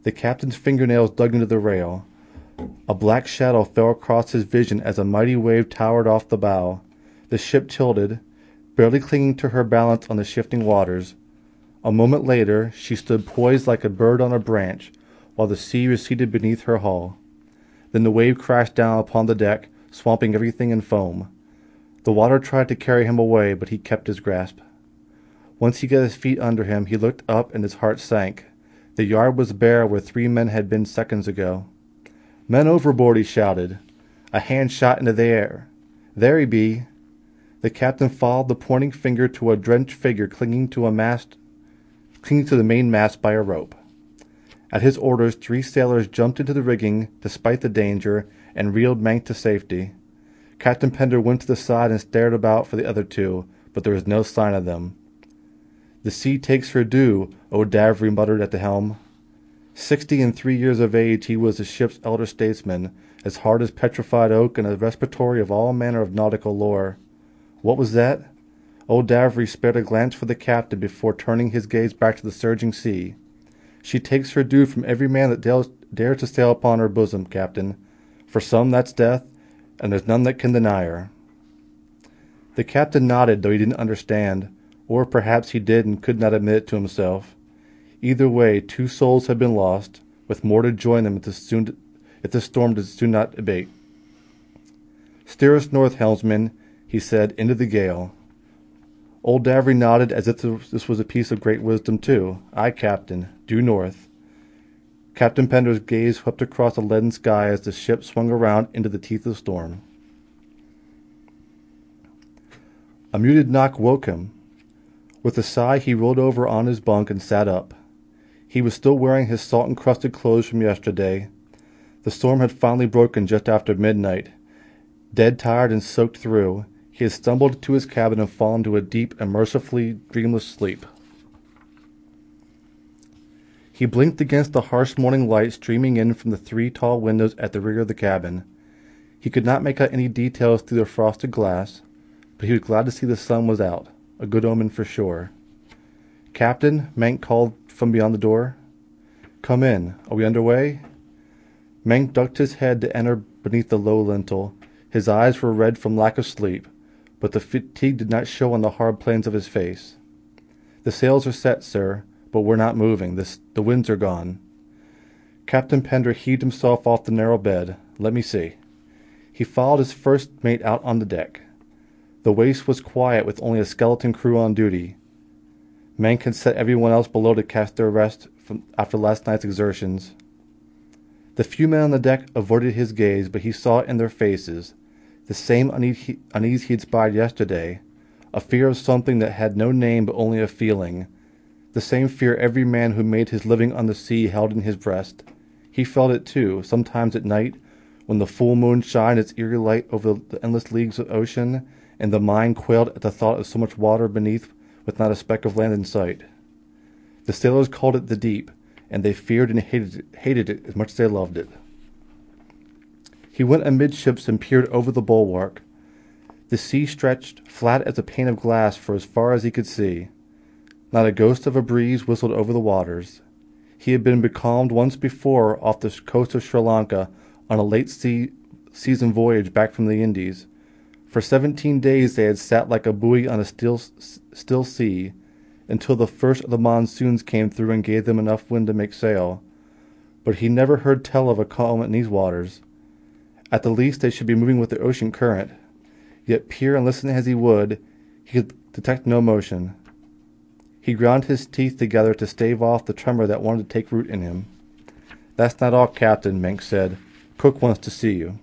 The captain's fingernails dug into the rail. A black shadow fell across his vision as a mighty wave towered off the bow. The ship tilted, barely clinging to her balance on the shifting waters. A moment later, she stood poised like a bird on a branch, while the sea receded beneath her hull. Then the wave crashed down upon the deck, swamping everything in foam. The water tried to carry him away, but he kept his grasp. Once he got his feet under him, he looked up and his heart sank. The yard was bare where 3 men had been seconds ago. "Men overboard," he shouted. A hand shot into the air. "There he be." The captain followed the pointing finger to a drenched figure clinging to the mainmast by a rope. At his orders, 3 sailors jumped into the rigging, despite the danger, and reeled Mank to safety. Captain Pender went to the side and stared about for the other 2, but there was no sign of them. "The sea takes her due," O'Davery muttered at the helm. 63 years of age, he was the ship's elder statesman, as hard as petrified oak and a repository of all manner of nautical lore. What was that? O'Davery spared a glance for the captain before turning his gaze back to the surging sea. "She takes her due from every man that dares to sail upon her bosom, Captain. For some that's death, and there's none that can deny her." The captain nodded, though he didn't understand, or perhaps he did and could not admit it to himself. Either way, 2 souls had been lost, with more to join them if the storm did soon not abate. "Steer us north, helmsman," he said, "into the gale." O'Davery nodded as if this was a piece of great wisdom too. "Aye, Captain, due north." Captain Pender's gaze swept across the leaden sky as the ship swung around into the teeth of the storm. A muted knock woke him. With a sigh, he rolled over on his bunk and sat up. He was still wearing his salt-encrusted clothes from yesterday. The storm had finally broken just after midnight. Dead tired and soaked through, he had stumbled to his cabin and fallen to a deep and mercifully dreamless sleep. He blinked against the harsh morning light streaming in from the 3 tall windows at the rear of the cabin. He could not make out any details through the frosted glass, but he was glad to see the sun was out, a good omen for sure. "Captain," Mank called from beyond the door. "Come in. Are we under way?" Mank ducked his head to enter beneath the low lintel. His eyes were red from lack of sleep, but the fatigue did not show on the hard planes of his face. "The sails are set, sir, but we're not moving. The winds are gone." Captain Pender heaved himself off the narrow bed. "Let me see." He followed his first mate out on the deck. The waist was quiet with only a skeleton crew on duty. Mank had set everyone else below to catch their rest after last night's exertions. The few men on the deck averted his gaze, but he saw it in their faces. The same unease he had spied yesterday, a fear of something that had no name but only a feeling. The same fear every man who made his living on the sea held in his breast. He felt it too, sometimes at night, when the full moon shined its eerie light over the endless leagues of ocean, and the mind quailed at the thought of so much water beneath with not a speck of land in sight. The sailors called it the deep, and they feared and hated it as much as they loved it. He went amidships and peered over the bulwark. The sea stretched flat as a pane of glass for as far as he could see. Not a ghost of a breeze whistled over the waters. He had been becalmed once before off the coast of Sri Lanka on a late season voyage back from the Indies. For 17 days they had sat like a buoy on a still sea, until the first of the monsoons came through and gave them enough wind to make sail. But he never heard tell of a calm in these waters. At the least they should be moving with the ocean current. Yet peer and listen as he would, he could detect no motion. He ground his teeth together to stave off the tremor that wanted to take root in him. "That's not all, Captain," Mank said. "Cook wants to see you."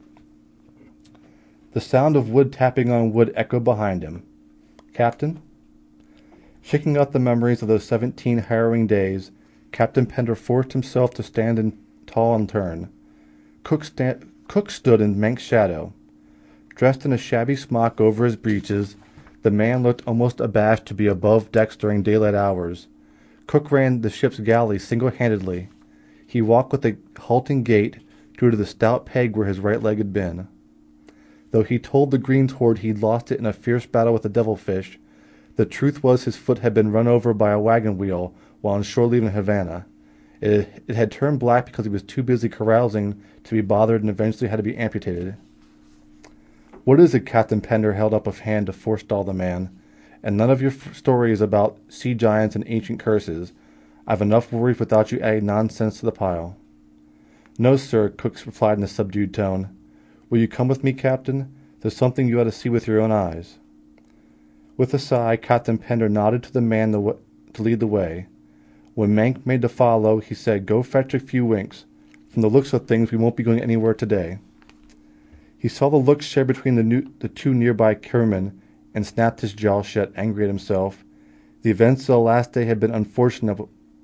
The sound of wood tapping on wood echoed behind him. "Captain?" Shaking out the memories of those 17 harrowing days, Captain Pender forced himself to stand tall and turn. Cook stood in Mank's shadow. Dressed in a shabby smock over his breeches, the man looked almost abashed to be above decks during daylight hours. Cook ran the ship's galley single-handedly. He walked with a halting gait due to the stout peg where his right leg had been. Though he told the greensword he'd lost it in a fierce battle with the devilfish, the truth was his foot had been run over by a wagon wheel while on shore leaving Havana, It had turned black because he was too busy carousing to be bothered and eventually had to be amputated. What is it? Captain Pender held up a hand to forestall the man. And none of your stories about sea giants and ancient curses. I've enough worries without you adding nonsense to the pile. No, sir, Cook replied in a subdued tone. Will you come with me, Captain? There's something you ought to see with your own eyes. With a sigh, Captain Pender nodded to the man to lead the way. When Mank made to follow, he said, Go fetch a few winks. From the looks of things, we won't be going anywhere today. He saw the look shared between the two nearby crewmen and snapped his jaw shut, angry at himself. The events of the last day had been unfortunate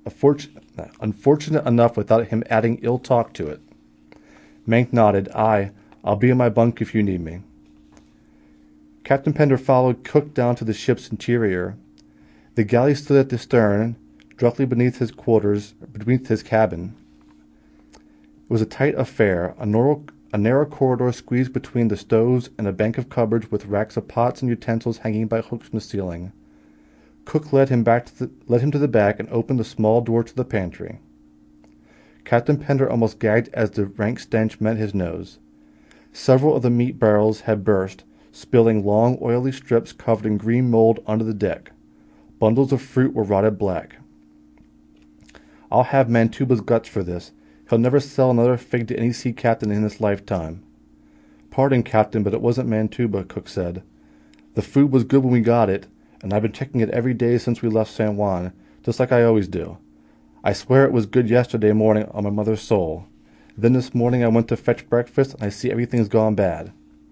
enough without him adding ill talk to it. Mank nodded. Aye, I'll be in my bunk if you need me. Captain Pender followed Cook down to the ship's interior. The galley stood at the stern, directly beneath his cabin. It was a tight affair, a narrow corridor squeezed between the stoves and a bank of cupboards with racks of pots and utensils hanging by hooks from the ceiling. Cook led him to the back and opened the small door to the pantry. Captain Pender almost gagged as the rank stench met his nose. Several of the meat barrels had burst, spilling long, oily strips covered in green mold onto the deck. Bundles of fruit were rotted black. I'll have Mantuba's guts for this. He'll never sell another fig to any sea captain in his lifetime. Pardon, Captain, but it wasn't Mantuba, Cook said. The food was good when we got it, and I've been checking it every day since we left San Juan, just like I always do. I swear it was good yesterday morning on my mother's soul. Then this morning I went to fetch breakfast, and I see everything's gone bad.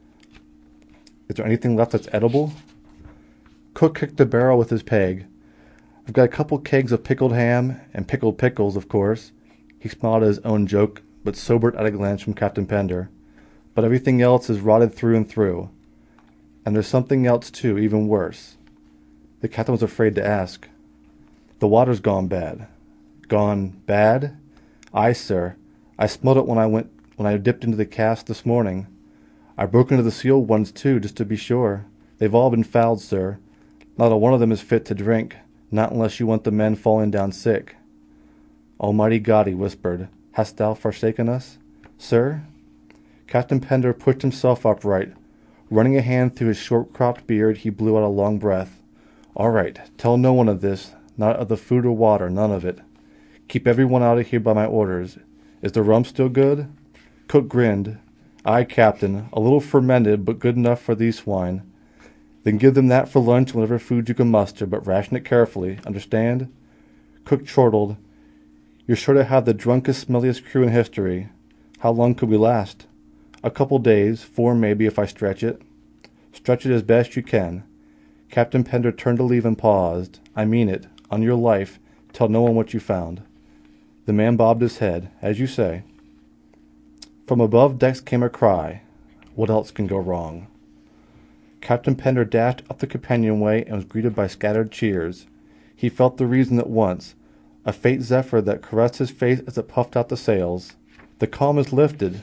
Is there anything left that's edible? Cook kicked the barrel with his peg. I've got a couple kegs of pickled ham, and pickled pickles, of course. He smiled at his own joke, but sobered at a glance from Captain Pender. But everything else is rotted through and through. And there's something else, too, even worse. The captain was afraid to ask. The water's gone bad. Gone bad? Aye, sir. I smelled it when I dipped into the cask this morning. I broke into the sealed ones, too, just to be sure. They've all been fouled, sir. Not a one of them is fit to drink, not unless you want the men falling down sick. Almighty God, he whispered, hast thou forsaken us? Sir? Captain Pender pushed himself upright. Running a hand through his short-cropped beard, he blew out a long breath. All right, tell no one of this, not of the food or water, none of it. Keep everyone out of here by my orders. Is the rum still good? Cook grinned. Aye, Captain, a little fermented, but good enough for these swine. Then give them that for lunch and whatever food you can muster, but ration it carefully, understand? Cook chortled. You're sure to have the drunkest, smelliest crew in history. How long could we last? A couple days, 4 maybe if I stretch it. Stretch it as best you can. Captain Pender turned to leave and paused. I mean it. On your life, tell no one what you found. The man bobbed his head. As you say. From above decks came a cry. What else can go wrong? Captain Pender dashed up the companionway and was greeted by scattered cheers. He felt the reason at once, a faint zephyr that caressed his face as it puffed out the sails. The calm is lifted.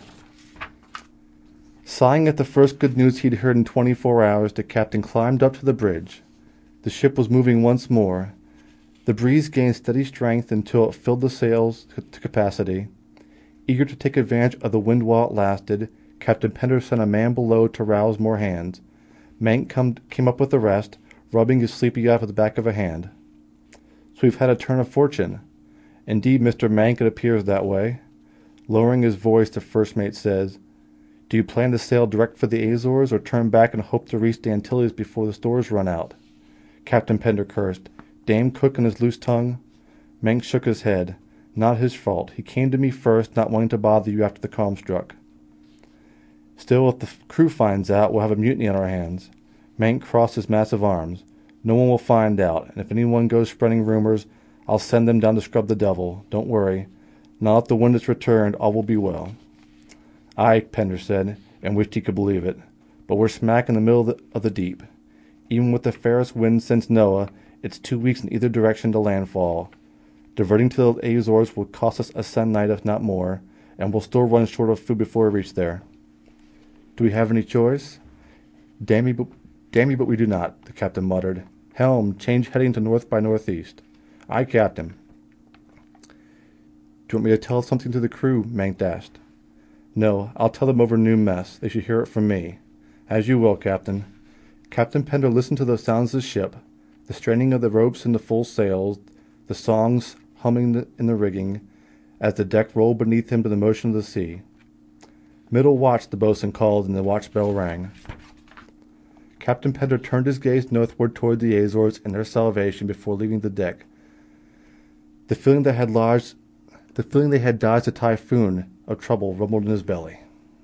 Sighing at the first good news he'd heard in 24 hours, the captain climbed up to the bridge. The ship was moving once more. The breeze gained steady strength until it filled the sails to capacity. Eager to take advantage of the wind while it lasted, Captain Pender sent a man below to rouse more hands. Mank came up with the rest, rubbing his sleepy eye with the back of a hand. So we've had a turn of fortune. Indeed, Mr. Mank, it appears that way. Lowering his voice, the first mate says, Do you plan to sail direct for the Azores or turn back and hope to reach the Antilles before the stores run out? Captain Pender cursed. Damn Cook and his loose tongue. Mank shook his head. Not his fault. He came to me first, not wanting to bother you after the calm struck. Still, if the crew finds out, we'll have a mutiny on our hands. Mank crossed his massive arms. No one will find out, and if anyone goes spreading rumors, I'll send them down to scrub the devil. Don't worry. Now that the wind has returned, all will be well. Aye, Pender said, and wished he could believe it. But we're smack in the middle of the deep. Even with the fairest wind since Noah, it's 2 weeks in either direction to landfall. Diverting to the Azores will cost us a sun night, if not more, and we'll still run short of food before we reach there. Do we have any choice? Damn me, but we do not, the captain muttered. Helm, change heading to north by northeast. Aye, Captain. Do you want me to tell something to the crew? Mank asked. No, I'll tell them over new mess. They should hear it from me. As you will, Captain. Captain Pender listened to the sounds of the ship, the straining of the ropes in the full sails, the songs humming in the rigging, as the deck rolled beneath him to the motion of the sea. Middle watch, the boatswain called, and the watch bell rang. Captain Pender turned his gaze northward toward the Azores and their salvation before leaving the deck. The feeling they had dodged a typhoon of trouble rumbled in his belly.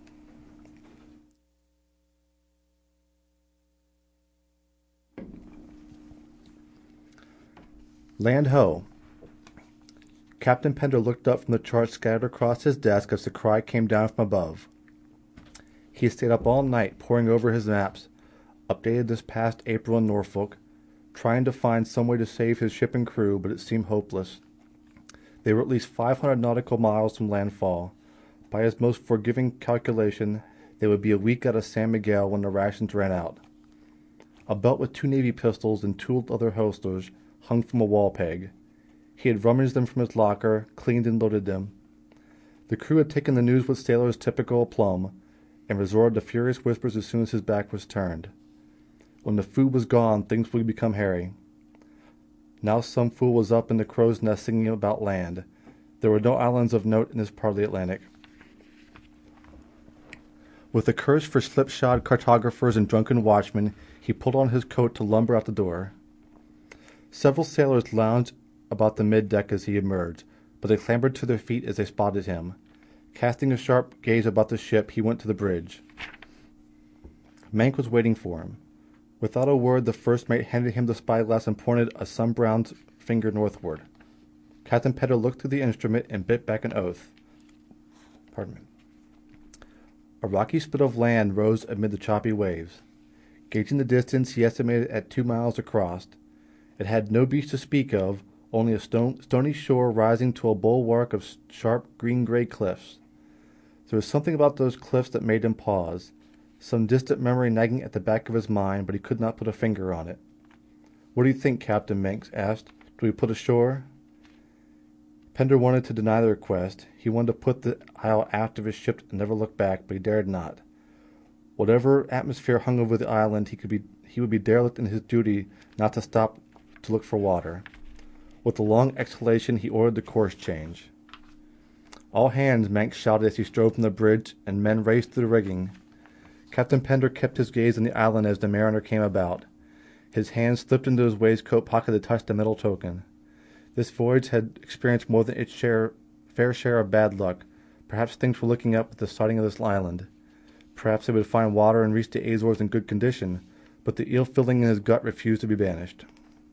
Land ho! Captain Pender looked up from the charts scattered across his desk as the cry came down from above. He stayed up all night poring over his maps, updated this past April in Norfolk, trying to find some way to save his ship and crew, but it seemed hopeless. They were at least 500 nautical miles from landfall. By his most forgiving calculation, they would be a week out of San Miguel when the rations ran out. A belt with 2 Navy pistols and 2 other holsters hung from a wall peg. He had rummaged them from his locker, cleaned and loaded them. The crew had taken the news with sailors' typical aplomb, and resorted to furious whispers as soon as his back was turned. When the food was gone, things would become hairy. Now some fool was up in the crow's nest singing about land. There were no islands of note in this part of the Atlantic. With a curse for slipshod cartographers and drunken watchmen, he pulled on his coat to lumber out the door. Several sailors lounged about the mid-deck as he emerged, but they clambered to their feet as they spotted him. Casting a sharp gaze about the ship, he went to the bridge. Mank was waiting for him. Without a word, the first mate handed him the spyglass and pointed a sun-browned finger northward. Captain Pender looked through the instrument and bit back an oath. A rocky spit of land rose amid the choppy waves. Gauging the distance, he estimated at 2 miles across. It had no beach to speak of, only a stony shore rising to a bulwark of sharp green-gray cliffs. There was something about those cliffs that made him pause, some distant memory nagging at the back of his mind, but he could not put a finger on it. What do you think, Captain? Mank asked. Do we put ashore? Pender wanted to deny the request. He wanted to put the isle aft of his ship and never look back, but he dared not. Whatever atmosphere hung over the island, he would be derelict in his duty not to stop to look for water. With a long exhalation, he ordered the course change. All hands, Mank shouted as he strode from the bridge, and men raced to the rigging. Captain Pender kept his gaze on the island as the mariner came about. His hand slipped into his waistcoat pocket to touch the metal token. This voyage had experienced more than its fair share of bad luck. Perhaps things were looking up with the sighting of this island. Perhaps they would find water and reach the Azores in good condition, but the ill feeling in his gut refused to be banished.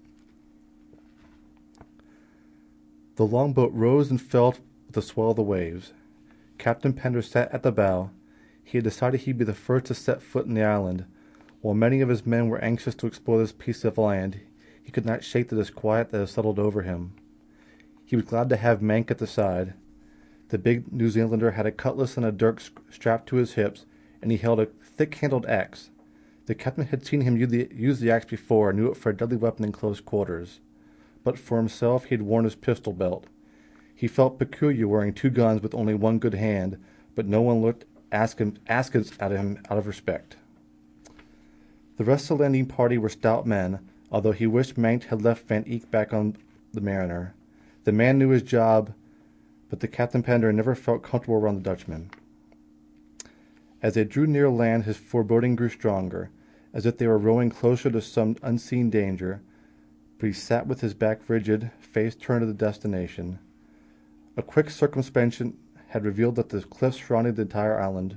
The longboat rose and fell with the swell of the waves. Captain Pender sat at the bow. He had decided he'd be the first to set foot in the island. While many of his men were anxious to explore this piece of land, he could not shake the disquiet that had settled over him. He was glad to have Mank at the side. The big New Zealander had a cutlass and a dirk strapped to his hips, and he held a thick-handled axe. The captain had seen him use the axe before and knew it for a deadly weapon in close quarters. But for himself, he had worn his pistol belt. He felt peculiar wearing 2 guns with only one good hand, but no one looked askance at him out of respect. The rest of the landing party were stout men, although he wished Mank had left Van Eyck back on the Mariner. The man knew his job, but the Captain Pender never felt comfortable around the Dutchman. As they drew near land, his foreboding grew stronger, as if they were rowing closer to some unseen danger, but he sat with his back rigid, face turned to the destination. A quick circumspection had revealed that the cliffs surrounded the entire island.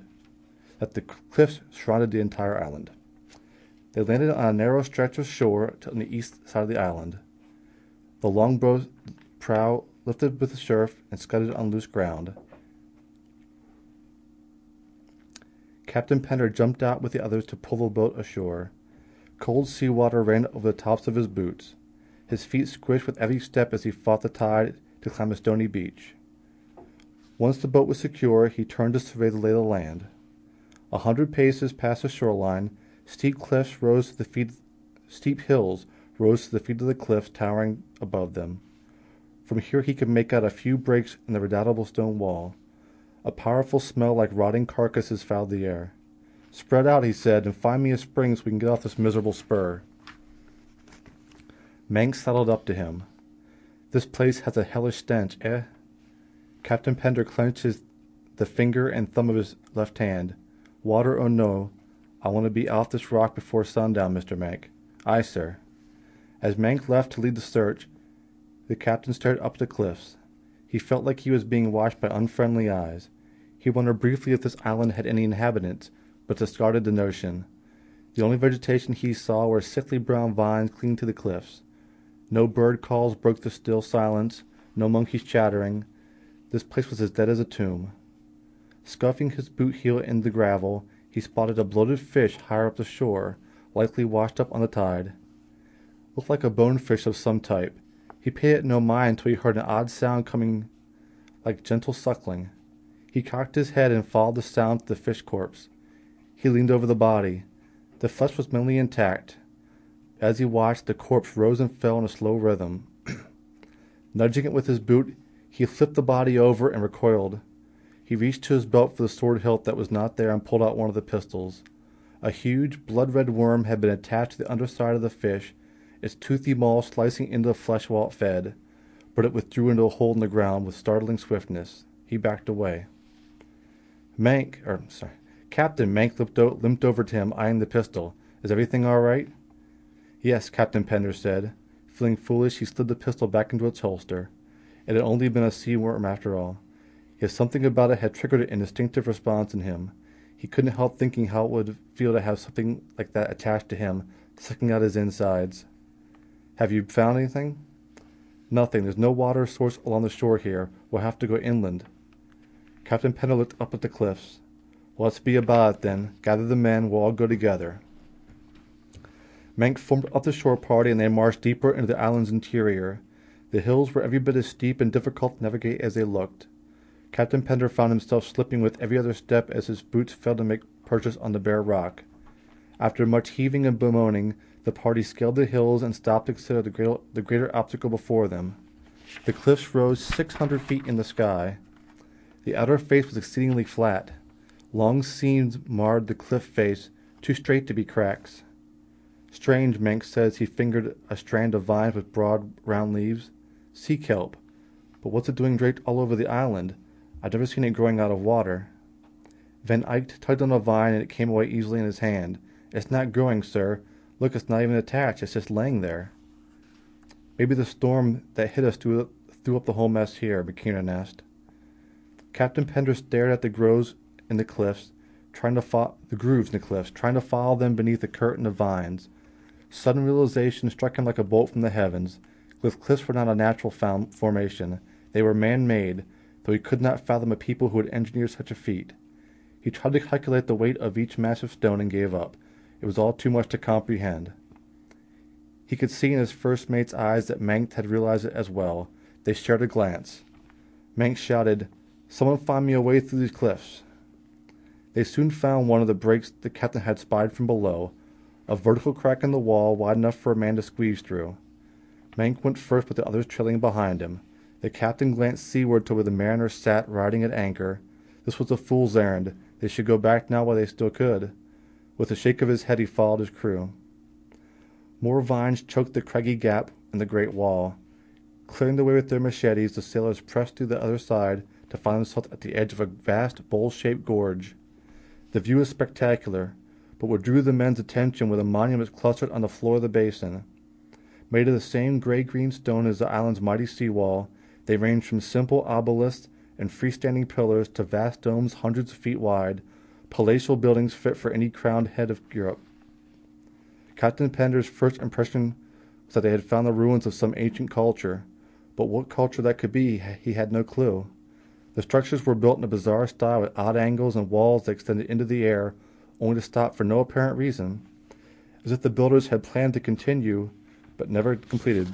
They landed on a narrow stretch of shore on the east side of the island. The longboat's prow lifted with the surf and scudded on loose ground. Captain Pender jumped out with the others to pull the boat ashore. Cold seawater ran over the tops of his boots. His feet squished with every step as he fought the tide to climb a stony beach. Once the boat was secure, he turned to survey the lay of the land. 100 paces past the shoreline, steep hills rose to the feet of the cliffs towering above them. From here he could make out a few breaks in the redoubtable stone wall. A powerful smell like rotting carcasses fouled the air. "Spread out," he said, "and find me a spring so we can get off this miserable spur." Manx sidled up to him. "This place has a hellish stench, eh?" Captain Pender clenched the finger and thumb of his left hand. "Water or no, I want to be off this rock before sundown, Mr. Mank." "Aye, sir." As Mank left to lead the search, the captain stared up the cliffs. He felt like he was being watched by unfriendly eyes. He wondered briefly if this island had any inhabitants, but discarded the notion. The only vegetation he saw were sickly brown vines clinging to the cliffs. No bird calls broke the still silence, no monkeys chattering. This place was as dead as a tomb. Scuffing his boot heel in the gravel, he spotted a bloated fish higher up the shore, likely washed up on the tide. Looked like a bonefish of some type. He paid it no mind until he heard an odd sound coming like gentle suckling. He cocked his head and followed the sound to the fish corpse. He leaned over the body. The flesh was mainly intact. As he watched, the corpse rose and fell in a slow rhythm. Nudging it with his boot, he flipped the body over and recoiled. He reached to his belt for the sword hilt that was not there and pulled out one of the pistols. A huge, blood-red worm had been attached to the underside of the fish, its toothy maw slicing into the flesh while it fed, but it withdrew into a hole in the ground with startling swiftness. He backed away. Captain Mank limped over to him, eyeing the pistol. "Is everything all right?" "Yes," Captain Pender said. Feeling foolish, he slid the pistol back into its holster. It had only been a sea worm after all. Yet something about it had triggered an instinctive response in him. He couldn't help thinking how it would feel to have something like that attached to him, sucking out his insides. "Have you found anything?" "Nothing. There's no water source along the shore here. We'll have to go inland." Captain Pender looked up at the cliffs. "Well, let's be about it, then. Gather the men. We'll all go together." Mank formed up the shore party, and they marched deeper into the island's interior. The hills were every bit as steep and difficult to navigate as they looked. Captain Pender found himself slipping with every other step as his boots failed to make purchase on the bare rock. After much heaving and bemoaning, the party scaled the hills and stopped to consider the greater obstacle before them. The cliffs rose 600 feet in the sky. The outer face was exceedingly flat. Long seams marred the cliff face, too straight to be cracks. "Strange," Mank said as he fingered a strand of vines with broad, round leaves. "Sea kelp. But what's it doing draped all over the island? I've never seen it growing out of water." Van Eyck tugged on a vine and it came away easily in his hand. "It's not growing, sir. Look, it's not even attached. It's just laying there." "Maybe the storm that hit us threw up the whole mess here," McKiernan asked. Captain Pender stared at the grooves in the cliffs, trying to follow them beneath a curtain of vines. Sudden realization struck him like a bolt from the heavens. The cliffs were not a natural formation. They were man-made, though he could not fathom a people who would engineer such a feat. He tried to calculate the weight of each massive stone and gave up. It was all too much to comprehend. He could see in his first mate's eyes that Mank had realized it as well. They shared a glance. Mank shouted, "Someone find me a way through these cliffs." They soon found one of the breaks the captain had spied from below, a vertical crack in the wall wide enough for a man to squeeze through. Mank went first with the others trailing behind him. The captain glanced seaward to where the mariners sat riding at anchor. This was a fool's errand. They should go back now while they still could. With a shake of his head he followed his crew. More vines choked the craggy gap in the great wall. Clearing the way with their machetes, the sailors pressed to the other side to find themselves at the edge of a vast bowl-shaped gorge. The view was spectacular, but what drew the men's attention were the monuments clustered on the floor of the basin. Made of the same gray-green stone as the island's mighty seawall, they ranged from simple obelisks and freestanding pillars to vast domes hundreds of feet wide, palatial buildings fit for any crowned head of Europe. Captain Pender's first impression was that they had found the ruins of some ancient culture, but what culture that could be he had no clue. The structures were built in a bizarre style with odd angles and walls that extended into the air, only to stop for no apparent reason, as if the builders had planned to continue, but never completed.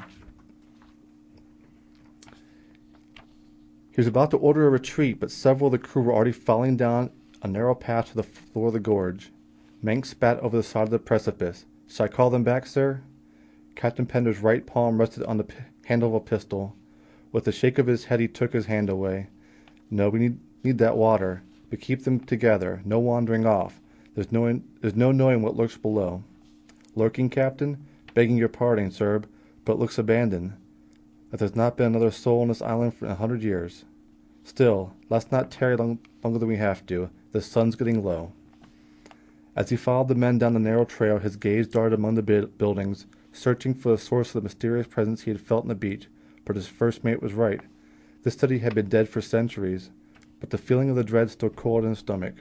He was about to order a retreat, but several of the crew were already falling down a narrow path to the floor of the gorge. Mank spat over the side of the precipice. "Shall I call them back, sir?" Captain Pender's right palm rested on the handle of a pistol. With a shake of his head, he took his hand away. No, we need that water, but keep them together. No wandering off. There's no knowing what lurks below. Lurking, Captain? Begging your pardon, sir, but it looks abandoned. That there's not been another soul on this island for 100 years. Still, let's not tarry longer than we have to. The sun's getting low. As he followed the men down the narrow trail, his gaze darted among the buildings, searching for the source of the mysterious presence he had felt on the beach. But his first mate was right. This city had been dead for centuries, but the feeling of the dread still coiled in his stomach.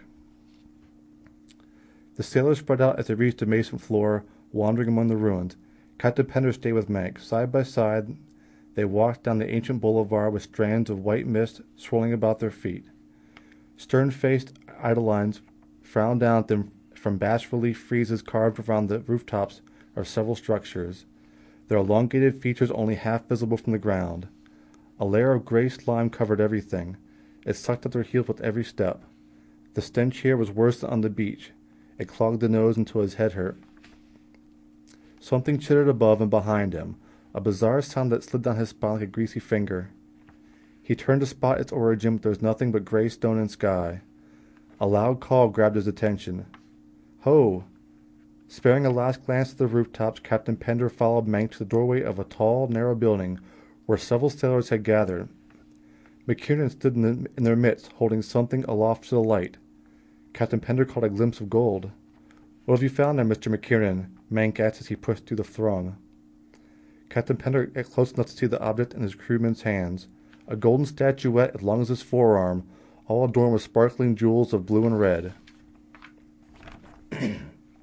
The sailors spread out as they reached the basement floor, wandering among the ruins. Captain Pender stayed with Mank. Side by side, they walked down the ancient boulevard with strands of white mist swirling about their feet. Stern-faced Eidolons frowned down at them from bas-relief friezes carved around the rooftops of several structures, their elongated features only half visible from the ground. A layer of gray slime covered everything. It sucked at their heels with every step. The stench here was worse than on the beach. It clogged the nose until his head hurt. Something chittered above and behind him, a bizarre sound that slid down his spine like a greasy finger. He turned to spot its origin, but there was nothing but gray stone and sky. A loud call grabbed his attention. Ho! Sparing a last glance at the rooftops, Captain Pender followed Mank to the doorway of a tall, narrow building where several sailors had gathered. McKiernan stood in their midst, holding something aloft to the light. Captain Pender caught a glimpse of gold. What have you found there, Mr. McKiernan? Mank asked as he pushed through the throng. Captain Pender got close enough to see the object in his crewman's hands, a golden statuette as long as his forearm, all adorned with sparkling jewels of blue and red. It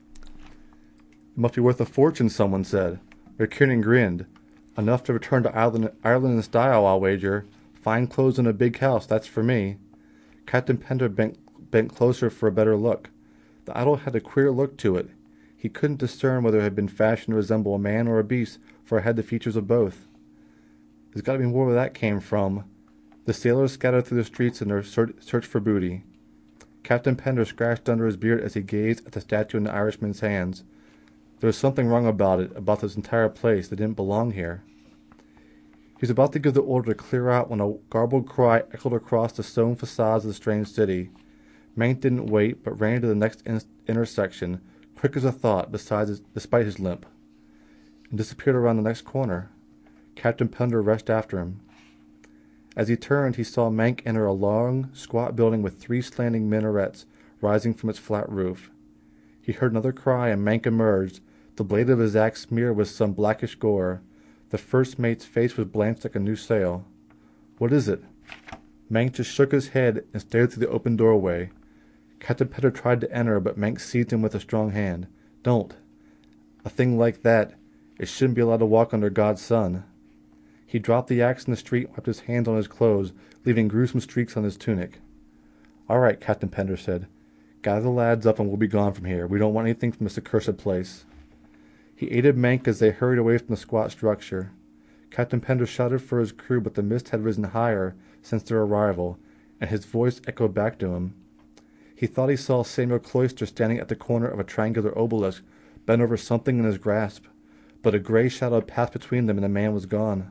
must be worth a fortune, someone said. McKiernan grinned. Enough to return to Ireland in style, I'll wager. Fine clothes and a big house, that's for me. Captain Pender bent closer for a better look. The idol had a queer look to it. He couldn't discern whether it had been fashioned to resemble a man or a beast, for it had the features of both. There's got to be more where that came from. The sailors scattered through the streets in their search for booty. Captain Pender scratched under his beard as he gazed at the statue in the Irishman's hands. There was something wrong about it, about this entire place that didn't belong here. He was about to give the order to clear out when a garbled cry echoed across the stone facades of the strange city. Mank didn't wait, but ran to the next intersection, quick as a thought, despite his limp, and disappeared around the next corner. Captain Pender rushed after him. As he turned, he saw Mank enter a long, squat building with 3 slanting minarets rising from its flat roof. He heard another cry, and Mank emerged, the blade of his axe smeared with some blackish gore. The first mate's face was blanched like a new sail. What is it? Mank just shook his head and stared through the open doorway. Captain Pender tried to enter, but Mank seized him with a strong hand. Don't. A thing like that, it shouldn't be allowed to walk under God's sun. He dropped the axe in the street and wiped his hands on his clothes, leaving gruesome streaks on his tunic. All right, Captain Pender said. Gather the lads up and we'll be gone from here. We don't want anything from this accursed place. He aided Mank as they hurried away from the squat structure. Captain Pender shouted for his crew, but the mist had risen higher since their arrival, and his voice echoed back to him. He thought he saw Samuel Cloister standing at the corner of a triangular obelisk, bent over something in his grasp, but a gray shadow passed between them and the man was gone.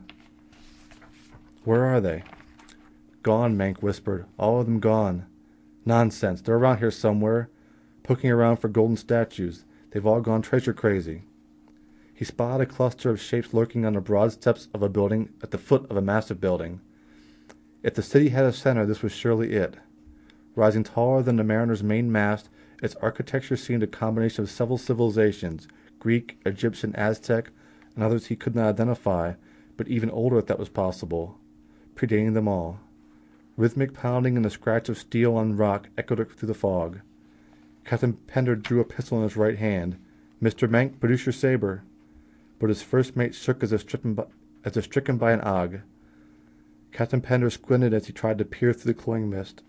Where are they? Gone, Mank whispered. All of them gone. Nonsense. They're around here somewhere, poking around for golden statues. They've all gone treasure crazy. He spotted a cluster of shapes lurking on the broad steps of a building at the foot of a massive building. If the city had a center, this was surely it. Rising taller than the Mariner's main mast, its architecture seemed a combination of several civilizations, Greek, Egyptian, Aztec, and others he could not identify, but even older if that was possible, predating them all. Rhythmic pounding and the scratch of steel on rock echoed through the fog. Captain Pender drew a pistol in his right hand. Mr. Mank, produce your saber. But his first mate shook as if stricken by an ague. Captain Pender squinted as he tried to peer through the cloying mist.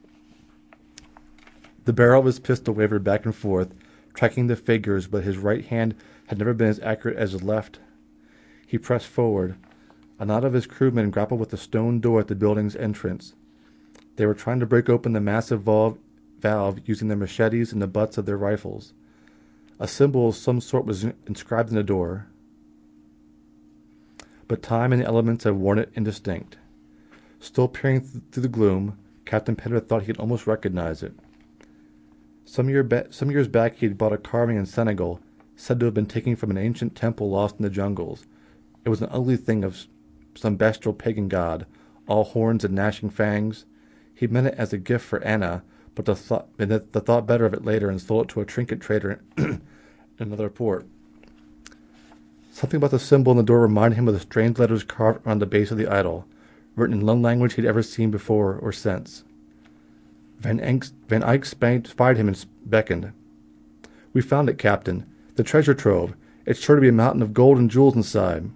The barrel of his pistol wavered back and forth, tracking the figures, but his right hand had never been as accurate as his left. He pressed forward. A knot of his crewmen grappled with the stone door at the building's entrance. They were trying to break open the massive valve using their machetes and the butts of their rifles. A symbol of some sort was inscribed in the door, but time and the elements had worn it indistinct. Still peering through the gloom, Captain Pender thought he could almost recognize it. Some years back he had bought a carving in Senegal, said to have been taken from an ancient temple lost in the jungles. It was an ugly thing of some bestial pagan god, all horns and gnashing fangs. He meant it as a gift for Anna, but the thought better of it later and sold it to a trinket trader in another port. Something about the symbol on the door reminded him of the strange letters carved around the base of the idol, written in no language he'd ever seen before or since. Van Eyck spied him and beckoned. "We found it, Captain. The treasure trove. It's sure to be a mountain of gold and jewels inside."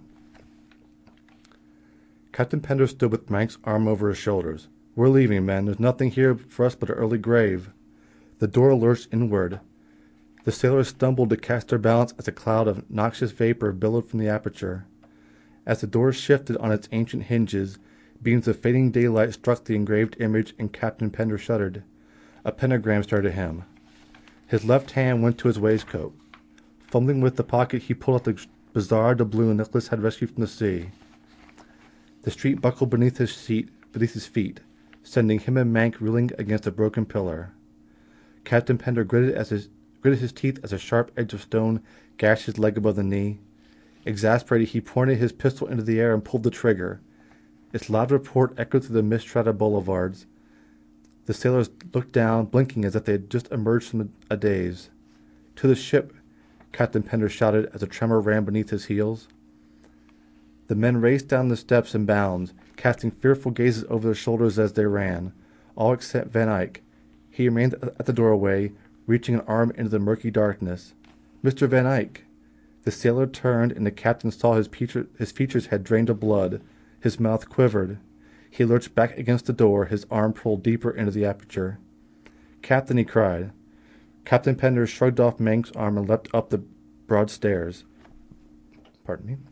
Captain Pender stood with Mank's arm over his shoulders. "We're leaving, men. There's nothing here for us but an early grave." The door lurched inward. The sailors stumbled to catch their balance as a cloud of noxious vapor billowed from the aperture. As the door shifted on its ancient hinges, beams of fading daylight struck the engraved image, and Captain Pender shuddered. A pentagram stared at him. His left hand went to his waistcoat. Fumbling with the pocket, he pulled out the bizarre doubloon Nicholas had rescued from the sea. The street buckled beneath his feet, sending him and Mank reeling against a broken pillar. Captain Pender gritted his teeth as a sharp edge of stone gashed his leg above the knee. Exasperated, he pointed his pistol into the air and pulled the trigger. Its loud report echoed through the mist-shrouded boulevards. The sailors looked down, blinking as if they had just emerged from a daze. "To the ship!" Captain Pender shouted as a tremor ran beneath his heels. The men raced down the steps in bounds, casting fearful gazes over their shoulders as they ran, all except Van Eyck. He remained at the doorway, reaching an arm into the murky darkness. "Mr. Van Eyck!" The sailor turned, and the captain saw his features had drained of blood. His mouth quivered. He lurched back against the door, his arm pulled deeper into the aperture. "Captain," he cried. Captain Pender shrugged off Mank's arm and leapt up the broad stairs. Pardon me.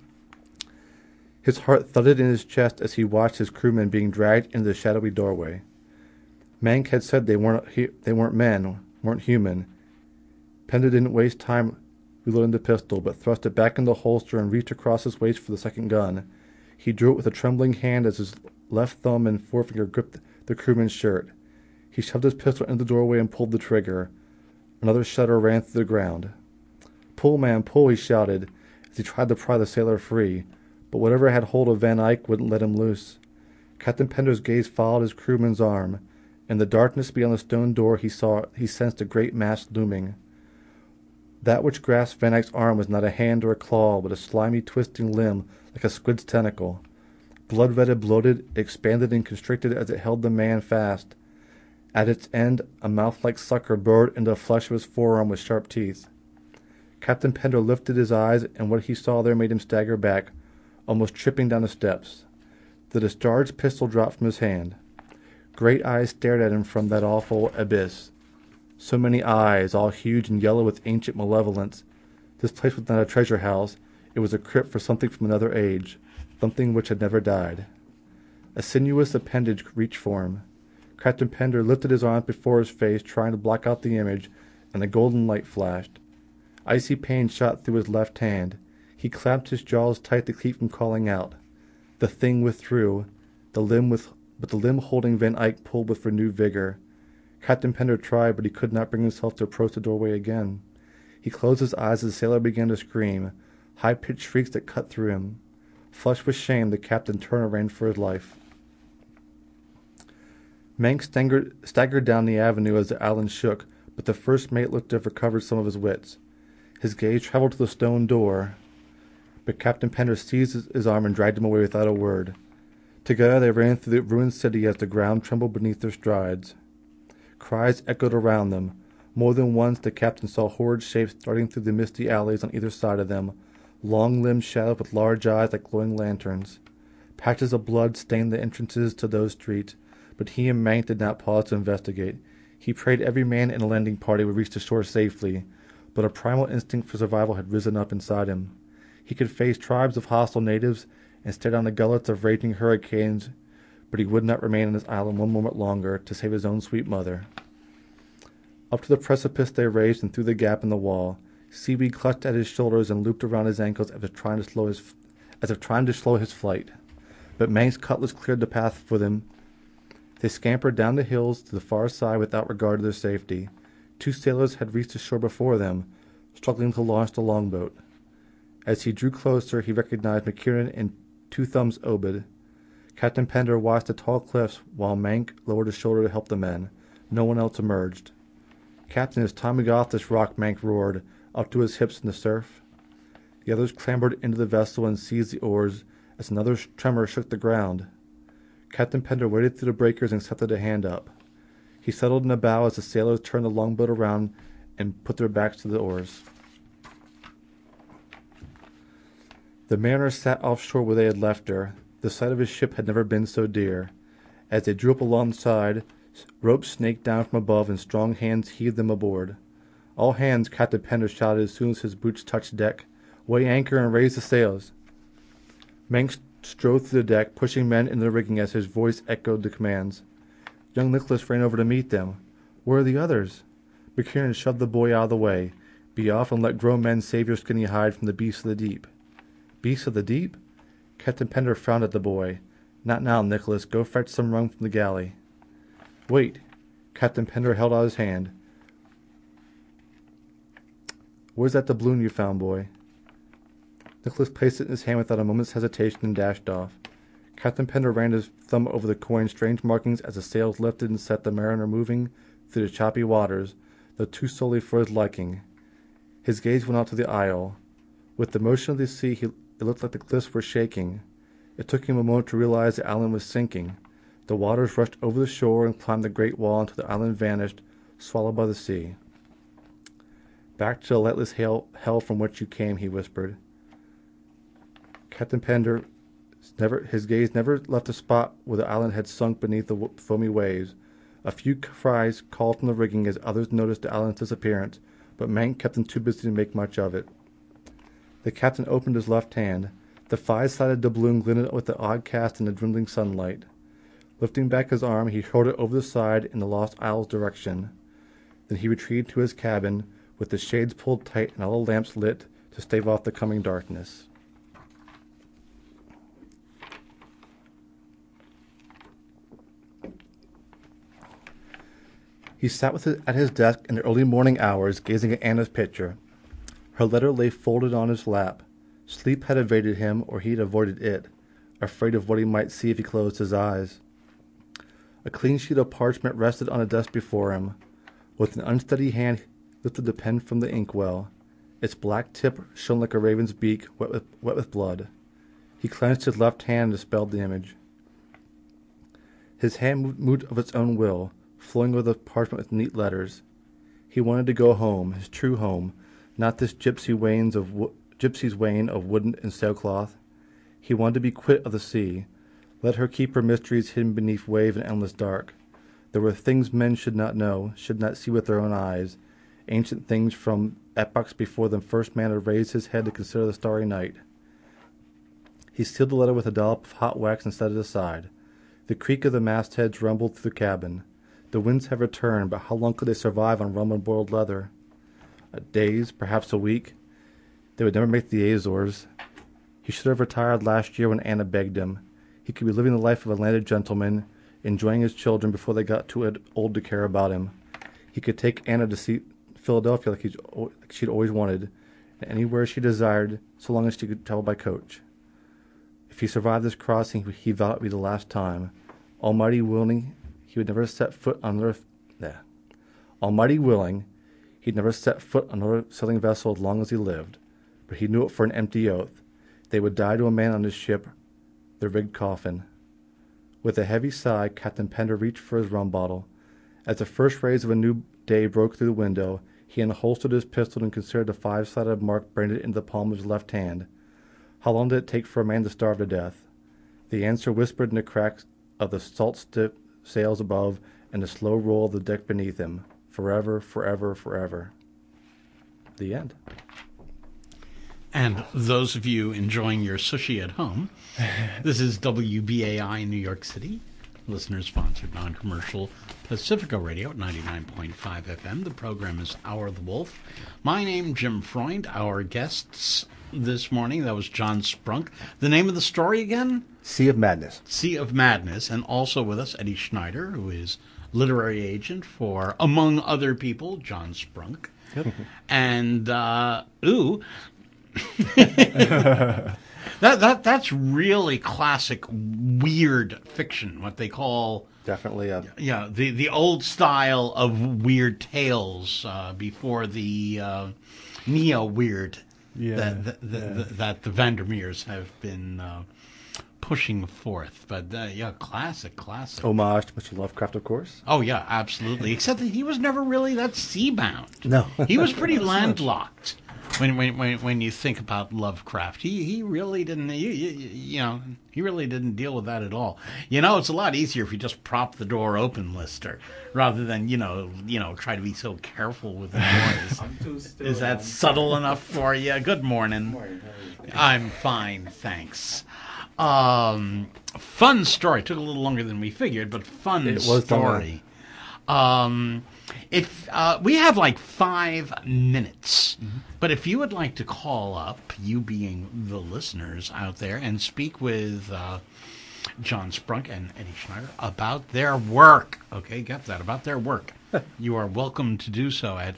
His heart thudded in his chest as he watched his crewmen being dragged into the shadowy doorway. Mank had said they weren't men, weren't human. Pender didn't waste time reloading the pistol, but thrust it back in the holster and reached across his waist for the second gun. He drew it with a trembling hand as his left thumb and forefinger gripped the crewman's shirt. He shoved his pistol into the doorway and pulled the trigger. Another shudder ran through the ground. "Pull, man, pull," he shouted as he tried to pry the sailor free, but whatever had hold of Van Eyck wouldn't let him loose. Captain Pender's gaze followed his crewman's arm. In the darkness beyond the stone door he sensed a great mass looming. That which grasped Van Eyck's arm was not a hand or a claw, but a slimy, twisting limb like a squid's tentacle. Blood-red and bloated, it expanded and constricted as it held the man fast. At its end, a mouth-like sucker burrowed into the flesh of his forearm with sharp teeth. Captain Pender lifted his eyes, and what he saw there made him stagger back, almost tripping down the steps. The discharged pistol dropped from his hand. Great eyes stared at him from that awful abyss. So many eyes, all huge and yellow with ancient malevolence. This place was not a treasure house. It was a crypt for something from another age, something which had never died. A sinuous appendage reached for him. Captain Pender lifted his arms before his face, trying to block out the image, and a golden light flashed. Icy pain shot through his left hand. He clamped his jaws tight to keep from calling out. The thing withdrew. But the limb holding Van Eyck pulled with renewed vigor. Captain Pender tried, but he could not bring himself to approach the doorway again. He closed his eyes as the sailor began to scream, high-pitched shrieks that cut through him. Flushed with shame, the captain turned and ran for his life. Mank staggered down the avenue as the island shook, but the first mate looked to have recovered some of his wits. His gaze traveled to the stone door, but Captain Pender seized his arm and dragged him away without a word. Together they ran through the ruined city as the ground trembled beneath their strides. Cries echoed around them. More than once the captain saw horrid shapes darting through the misty alleys on either side of them, long limbs shadowed with large eyes like glowing lanterns. Patches of blood stained the entrances to those streets, but he and Mank did not pause to investigate. He prayed every man in the landing party would reach the shore safely, but a primal instinct for survival had risen up inside him. He could face tribes of hostile natives and stare down the gullets of raging hurricanes, but he would not remain on this island one moment longer to save his own sweet mother. Up to the precipice they raced, and through the gap in the wall. Seaweed clutched at his shoulders and looped around his ankles as if trying to slow his flight. but Mang's cutlass cleared the path for them. They scampered down the hills to the far side without regard to their safety. 2 sailors had reached the shore before them, struggling to launch the longboat. As he drew closer, he recognized McKiernan and Two Thumbs Obed. Captain Pender watched the tall cliffs while Mank lowered his shoulder to help the men. No one else emerged. "Captain, it's time we got off this rock," Mank roared, up to his hips in the surf. The others clambered into the vessel and seized the oars as another tremor shook the ground. Captain Pender waded through the breakers and accepted a hand up. He settled in the bow as the sailors turned the longboat around and put their backs to the oars. The mariner sat offshore where they had left her. The sight of his ship had never been so dear. As they drew up alongside, ropes snaked down from above and strong hands heaved them aboard. "All hands," Captain Pender shouted as soon as his boots touched deck. "Weigh anchor and raise the sails." Manx strode through the deck, pushing men into the rigging as his voice echoed the commands. Young Nicholas ran over to meet them. "Where are the others?" McKiernan shoved the boy out of the way. "Be off and let grown men save your skinny hide from the beasts of the deep." "Beasts of the deep?" Captain Pender frowned at the boy. "Not now, Nicholas. Go fetch some rum from the galley." "Wait." Captain Pender held out his hand. "Where's that doubloon you found, boy?" Nicholas placed it in his hand without a moment's hesitation and dashed off. Captain Pender ran his thumb over the coin's strange markings as the sails lifted and set the mariner moving through the choppy waters, though too slowly for his liking. His gaze went out to the isle. With the motion of the sea, it looked like the cliffs were shaking. It took him a moment to realize the island was sinking. The waters rushed over the shore and climbed the great wall until the island vanished, swallowed by the sea. "Back to the lightless hell from which you came," he whispered. Captain Pender, his gaze never left the spot where the island had sunk beneath the foamy waves. A few cries called from the rigging as others noticed the island's disappearance, but Mank kept them too busy to make much of it. The captain opened his left hand. The 5-sided doubloon glinted with the odd cast in the dwindling sunlight. Lifting back his arm, he hurled it over the side in the Lost Isles direction. Then he retreated to his cabin, with the shades pulled tight and all the lamps lit to stave off the coming darkness. He sat at his desk in the early morning hours, gazing at Anna's picture. Her letter lay folded on his lap. Sleep had evaded him, or he had avoided it, afraid of what he might see if he closed his eyes. A clean sheet of parchment rested on a desk before him. With an unsteady hand, he lifted the pen from the inkwell. Its black tip shone like a raven's beak, wet with blood. He clenched his left hand and dispelled the image. His hand moved of its own will, flowing over the parchment with neat letters. He wanted to go home, his true home, not this gypsy's wain of wood and sailcloth. He wanted to be quit of the sea. Let her keep her mysteries hidden beneath wave and endless dark. There were things men should not know, should not see with their own eyes, ancient things from epochs before the first man had raised his head to consider the starry night. He sealed the letter with a dollop of hot wax and set it aside. The creak of the mastheads rumbled through the cabin. The winds have returned, but how long could they survive on rum and boiled leather? Days, perhaps a week. They would never make the Azores. He should have retired last year when Anna begged him. He could be living the life of a landed gentleman, enjoying his children before they got too old to care about him. He could take Anna to see Philadelphia like she'd always wanted, and anywhere she desired, so long as she could travel by coach. If he survived this crossing, he vowed it would be the last time. Almighty willing, he would never set foot on earth. Almighty willing, he'd never set foot on another sailing vessel as long as he lived. But he knew it for an empty oath. They would die to a man on his ship, the rigged coffin. With a heavy sigh, Captain Pender reached for his rum bottle. As the first rays of a new day broke through the window, he unholstered his pistol and considered the 5-sided mark branded into the palm of his left hand. How long did it take for a man to starve to death? The answer whispered in the cracks of the salt-stiff sails above and the slow roll of the deck beneath him. Forever, forever, forever. The end. And those of you enjoying your sushi at home, this is WBAI New York City, listener-sponsored, non-commercial Pacifica Radio at 99.5 FM. The program is Hour of the Wolf. My name, Jim Freund. Our guests this morning, that was John Sprunk. The name of the story again? Sea of Madness. Sea of Madness. And also with us, Eddie Schneider, who is literary agent for, among other people, John Sprunk. Yep. And, That's really classic weird fiction, what they call... Definitely. The old style of weird tales before the neo-weird that the Vandermeers have been pushing forth. But, classic. Homage to Mr. Lovecraft, of course. Oh, yeah, absolutely. Except that he was never really that sea-bound. No. He was pretty landlocked. When you think about Lovecraft, he really didn't he really didn't deal with that at all. It's a lot easier if you just prop the door open, Lister, rather than try to be so careful with the noise. Is that subtle enough for you? Good morning. I'm fine, thanks. Fun story. Took a little longer than we figured, but fun story. If we have like 5 minutes, but if you would like to call up, you being the listeners out there, and speak with John Sprunk and Eddie Schneider about their work, okay, get that, about their work, you are welcome to do so at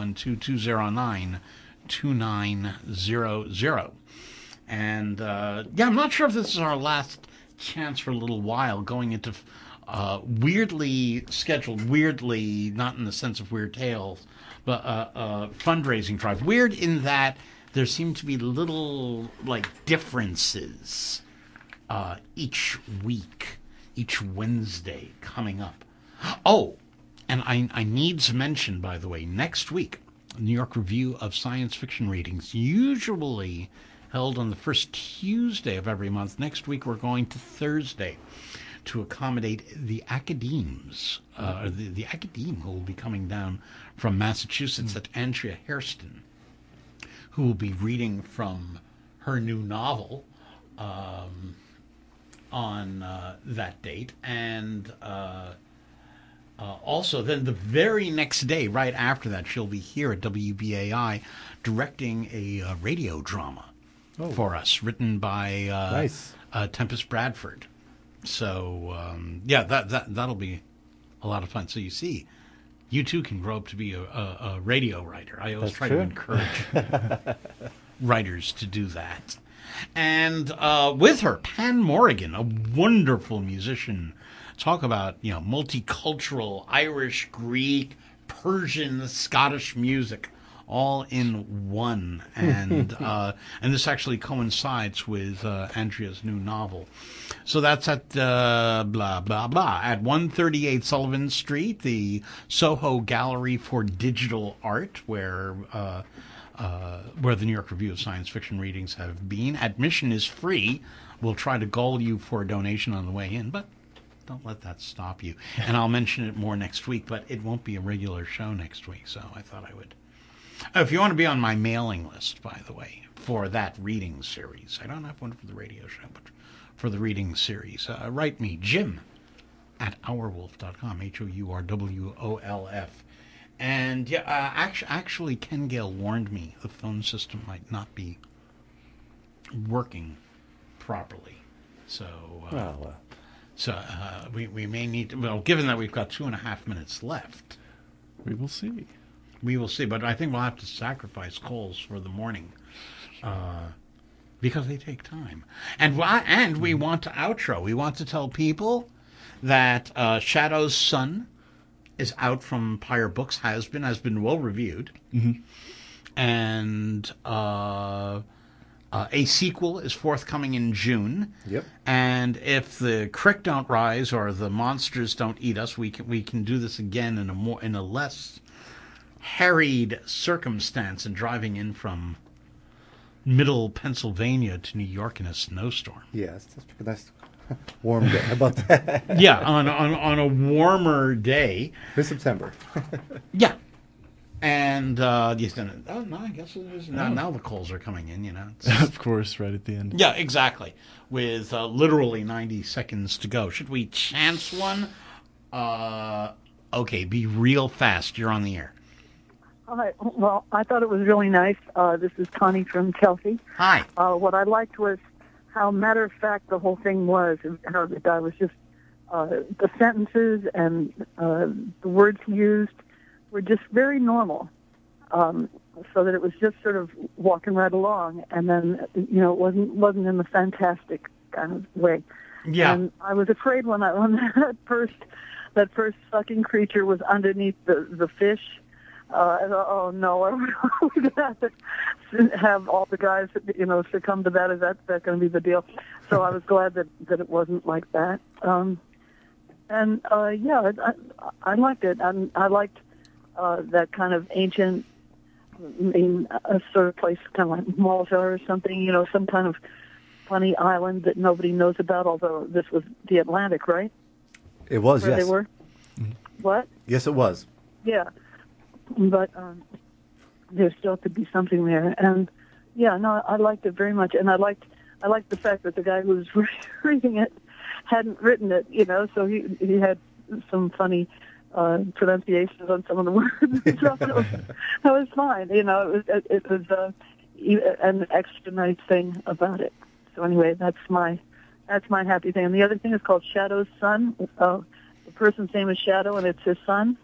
212-209-2900. And I'm not sure if this is our last chance for a little while going into weirdly scheduled, not in the sense of weird tales, but fundraising drive. Weird in that there seem to be little differences each week, each Wednesday coming up. Oh, and I need to mention, by the way, next week, New York Review of Science Fiction Readings, usually held on the first Tuesday of every month. Next week we're going to Thursday, to accommodate the academes, the academe who will be coming down from Massachusetts, at Andrea Hairston, who will be reading from her new novel on that date. And also then the very next day, right after that, she'll be here at WBAI directing a radio drama for us, written by Tempest Bradford. So, that'll be a lot of fun. So you see, you too can grow up to be a radio writer. I always try to encourage writers to do that. And with her, Pan Morrigan, a wonderful musician. Talk about, multicultural Irish, Greek, Persian, Scottish music, all in one. And and this actually coincides with Andrea's new novel. So that's at at 138 Sullivan Street, the Soho Gallery for Digital Art, where the New York Review of Science Fiction Readings have been. Admission is free. We'll try to gull you for a donation on the way in, but don't let that stop you. And I'll mention it more next week, but it won't be a regular show next week, so I thought I would. If you want to be on my mailing list, by the way, for that reading series, I don't have one for the radio show, but for the reading series, write me, Jim at ourwolf.com, HOURWOLF. And actually, Ken Gale warned me the phone system might not be working properly. So, we may need to, well, given that we've got 2.5 minutes left. We will see. We will see, but I think we'll have to sacrifice calls for the morning because they take time. And we want to outro. We want to tell people that Shadow's Son is out from Pyre Books, has been well reviewed. Mm-hmm. And a sequel is forthcoming in June. Yep. And if the creek don't rise or the monsters don't eat us, we can do this again in a less harried circumstance and driving in from middle Pennsylvania to New York in a snowstorm. Yes, that's a nice warm day. How about that? Yeah, on a warmer day. This September. Yeah. And he's gonna. Oh no, I guess it is now. The calls are coming in. Of course, right at the end. Yeah, exactly. With literally 90 seconds to go. Should we chance one? Okay, be real fast. You're on the air. Hi. Well, I thought it was really nice. This is Connie from Chelsea. Hi. What I liked was how matter of fact the whole thing was, and how the guy was just the sentences and the words he used were just very normal, so that it was just sort of walking right along, and then it wasn't in the fantastic kind of way. Yeah. And I was afraid when that first sucking creature was underneath the fish. I thought, oh no, we're going to have all the guys succumb to that. Is that going to be the deal? So I was glad that it wasn't like that. I liked it. I liked that kind of ancient, a sort of place, kind of like Malta or something, some kind of funny island that nobody knows about, although this was the Atlantic, right? It was, Where yes. they were? What? Yes, it was. Yeah. But there still could be something there. And, yeah, no, I liked it very much. And I liked the fact that the guy who was reading it hadn't written it, so he had some funny pronunciations on some of the words and stuff. That was fine. It was an extra nice thing about it. So anyway, that's my happy thing. And the other thing is called Shadow's Son. The person's name is Shadow, and it's his son.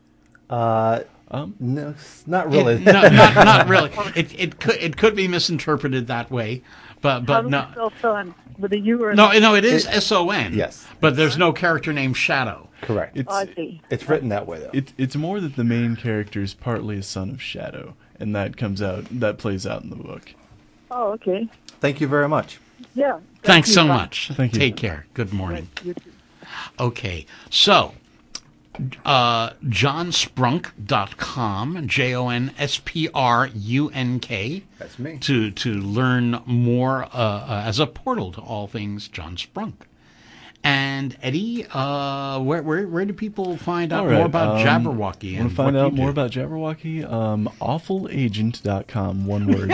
No, not really. Not really. It could be misinterpreted that way, but How do no. we spell son? With a U or a No, it is SON. Yes. But there's no character named Shadow. Correct. I see. It's written that way, though. It's more that the main character is partly a son of Shadow, and that plays out in the book. Oh, okay. Thank you very much. Yeah. Thanks you. so Bye. much. Thank you. Take care. Good morning. You too. Okay, so JohnSprunk.com, JONSPRUNK. That's me. To learn more as a portal to all things John Sprunk. And Eddie, where do people find out more about Jabberwocky? Want to find out more about Jabberwocky? Awfulagent.com, one word.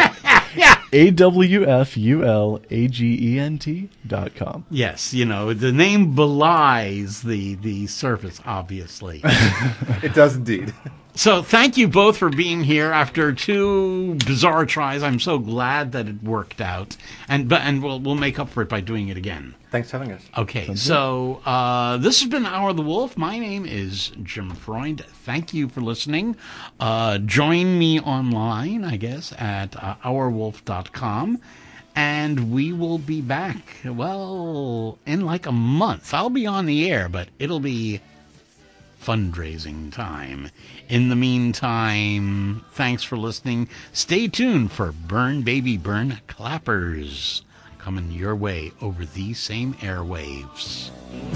AWFULAGENT.com. Yes, the name belies the surface, obviously. It does indeed. So thank you both for being here after two bizarre tries. I'm so glad that it worked out, and we'll make up for it by doing it again. Thanks for having us. Okay, so this has been Hour of the Wolf. My name is Jim Freund. Thank you for listening. Join me online, I guess, at ourwolf.com. And we will be back, well, in like a month. I'll be on the air, but it'll be fundraising time. In the meantime, thanks for listening. Stay tuned for Burn Baby Burn Clappers coming your way over these same airwaves.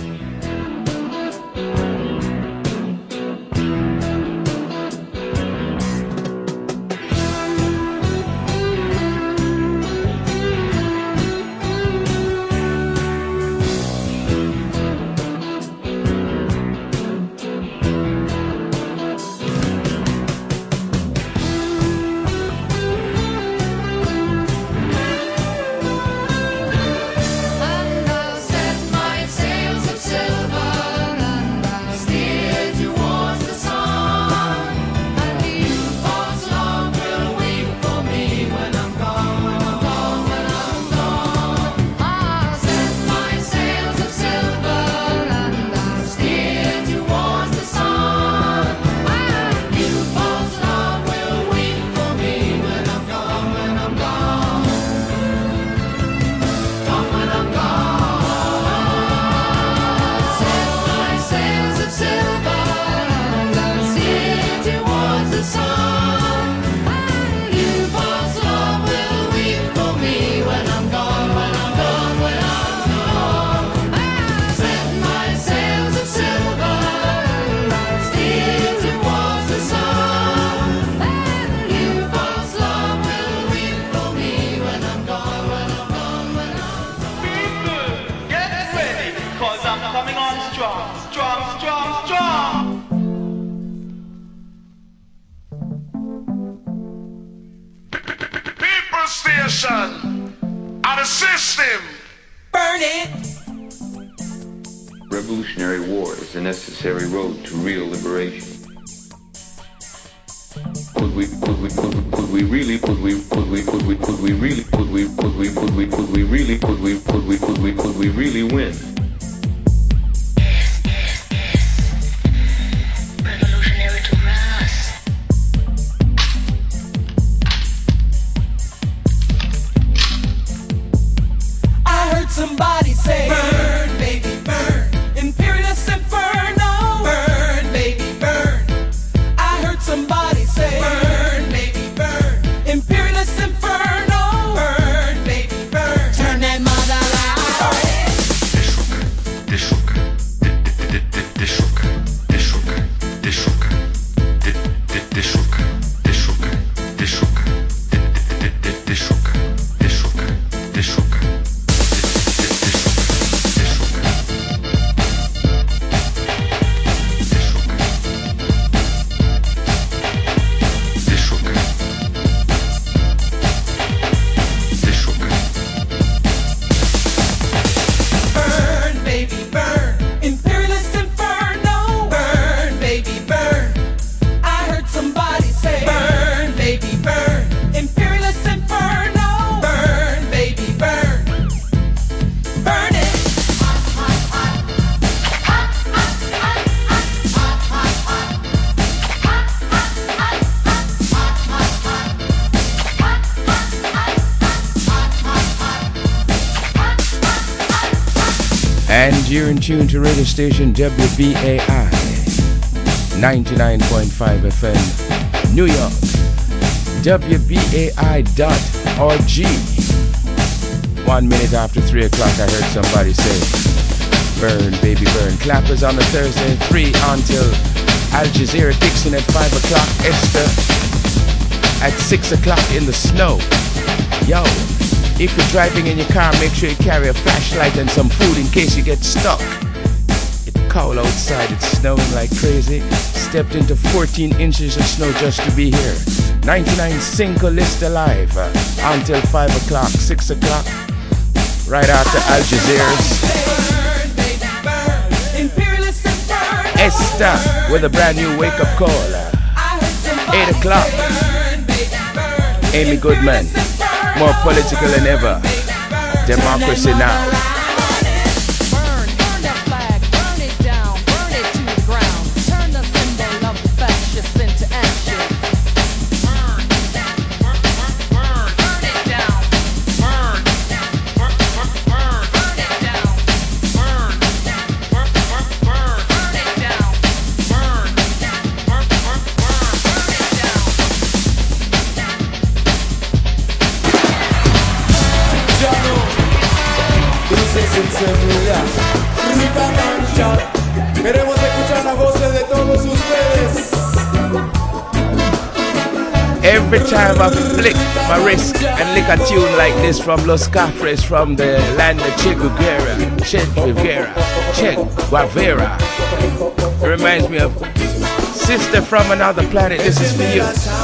And I'll set my sails of silver, and I'll steer towards the sun. And you, false along, will weep for me when I'm gone, when I'm gone, when I'm gone. I'll set my sails of silver, and I'll steer towards the sun. And you, false along, will weep for me when I'm gone, when I'm gone. Gone when I'm gone. Set my sails of silver, and I'll steer towards the sun. And you, false love, will weep for me when I'm gone, when I'm gone, when I'm gone. Set my sails of silver, and I'll steer towards the sun. And you, false love, will weep for me when I'm gone, when I'm gone, when I'm gone. Get ready, cause I'm coming on strong, strong, strong, strong. system. Burn it. Revolutionary war is the necessary road to real liberation. Could we really win? Revolutionary to rise. I heard somebody say, burn, baby, burn. Imperialist inferno. Burn, baby, burn. I heard somebody say, burn, baby, burn. Imperialist inferno. Burn, baby, burn. Turn that mother light. Burn, baby, burn. Imperialist inferno. Burn, baby, burn. I heard somebody say, burn, baby, burn. Imperialist inferno. Burn, baby, burn. Burn it. And you're in tune to radio station WBAI 99.5 FM, New York. WBAI.org. 1 minute after 3 o'clock, I heard somebody say, burn, baby, burn. Clappers on a Thursday, 3 until Al Jazeera Dixon at 5 o'clock. Esther at 6 o'clock in the snow. Yo. If you're driving in your car, make sure you carry a flashlight and some food in case you get stuck. It's cold outside, it's snowing like crazy. Stepped into 14 inches of snow just to be here. 99 single list alive until 5 o'clock, 6 o'clock. Right after Al Jazeera's Esther with a brand new wake up call. 8 o'clock. Amy Goodman. More political than ever. Democracy now. Burn that flag, burn it down, burn it to the ground. Turn the symbol of the fascists into action. Burn it down. Burn it down. Dulces en semilla, rica mancha. Queremos escuchar las voces de todos ustedes. Every time I flick my wrist and lick a tune like this from Los Cafres, from the land of Che Guevara, it reminds me of Sister from Another Planet. This is for you.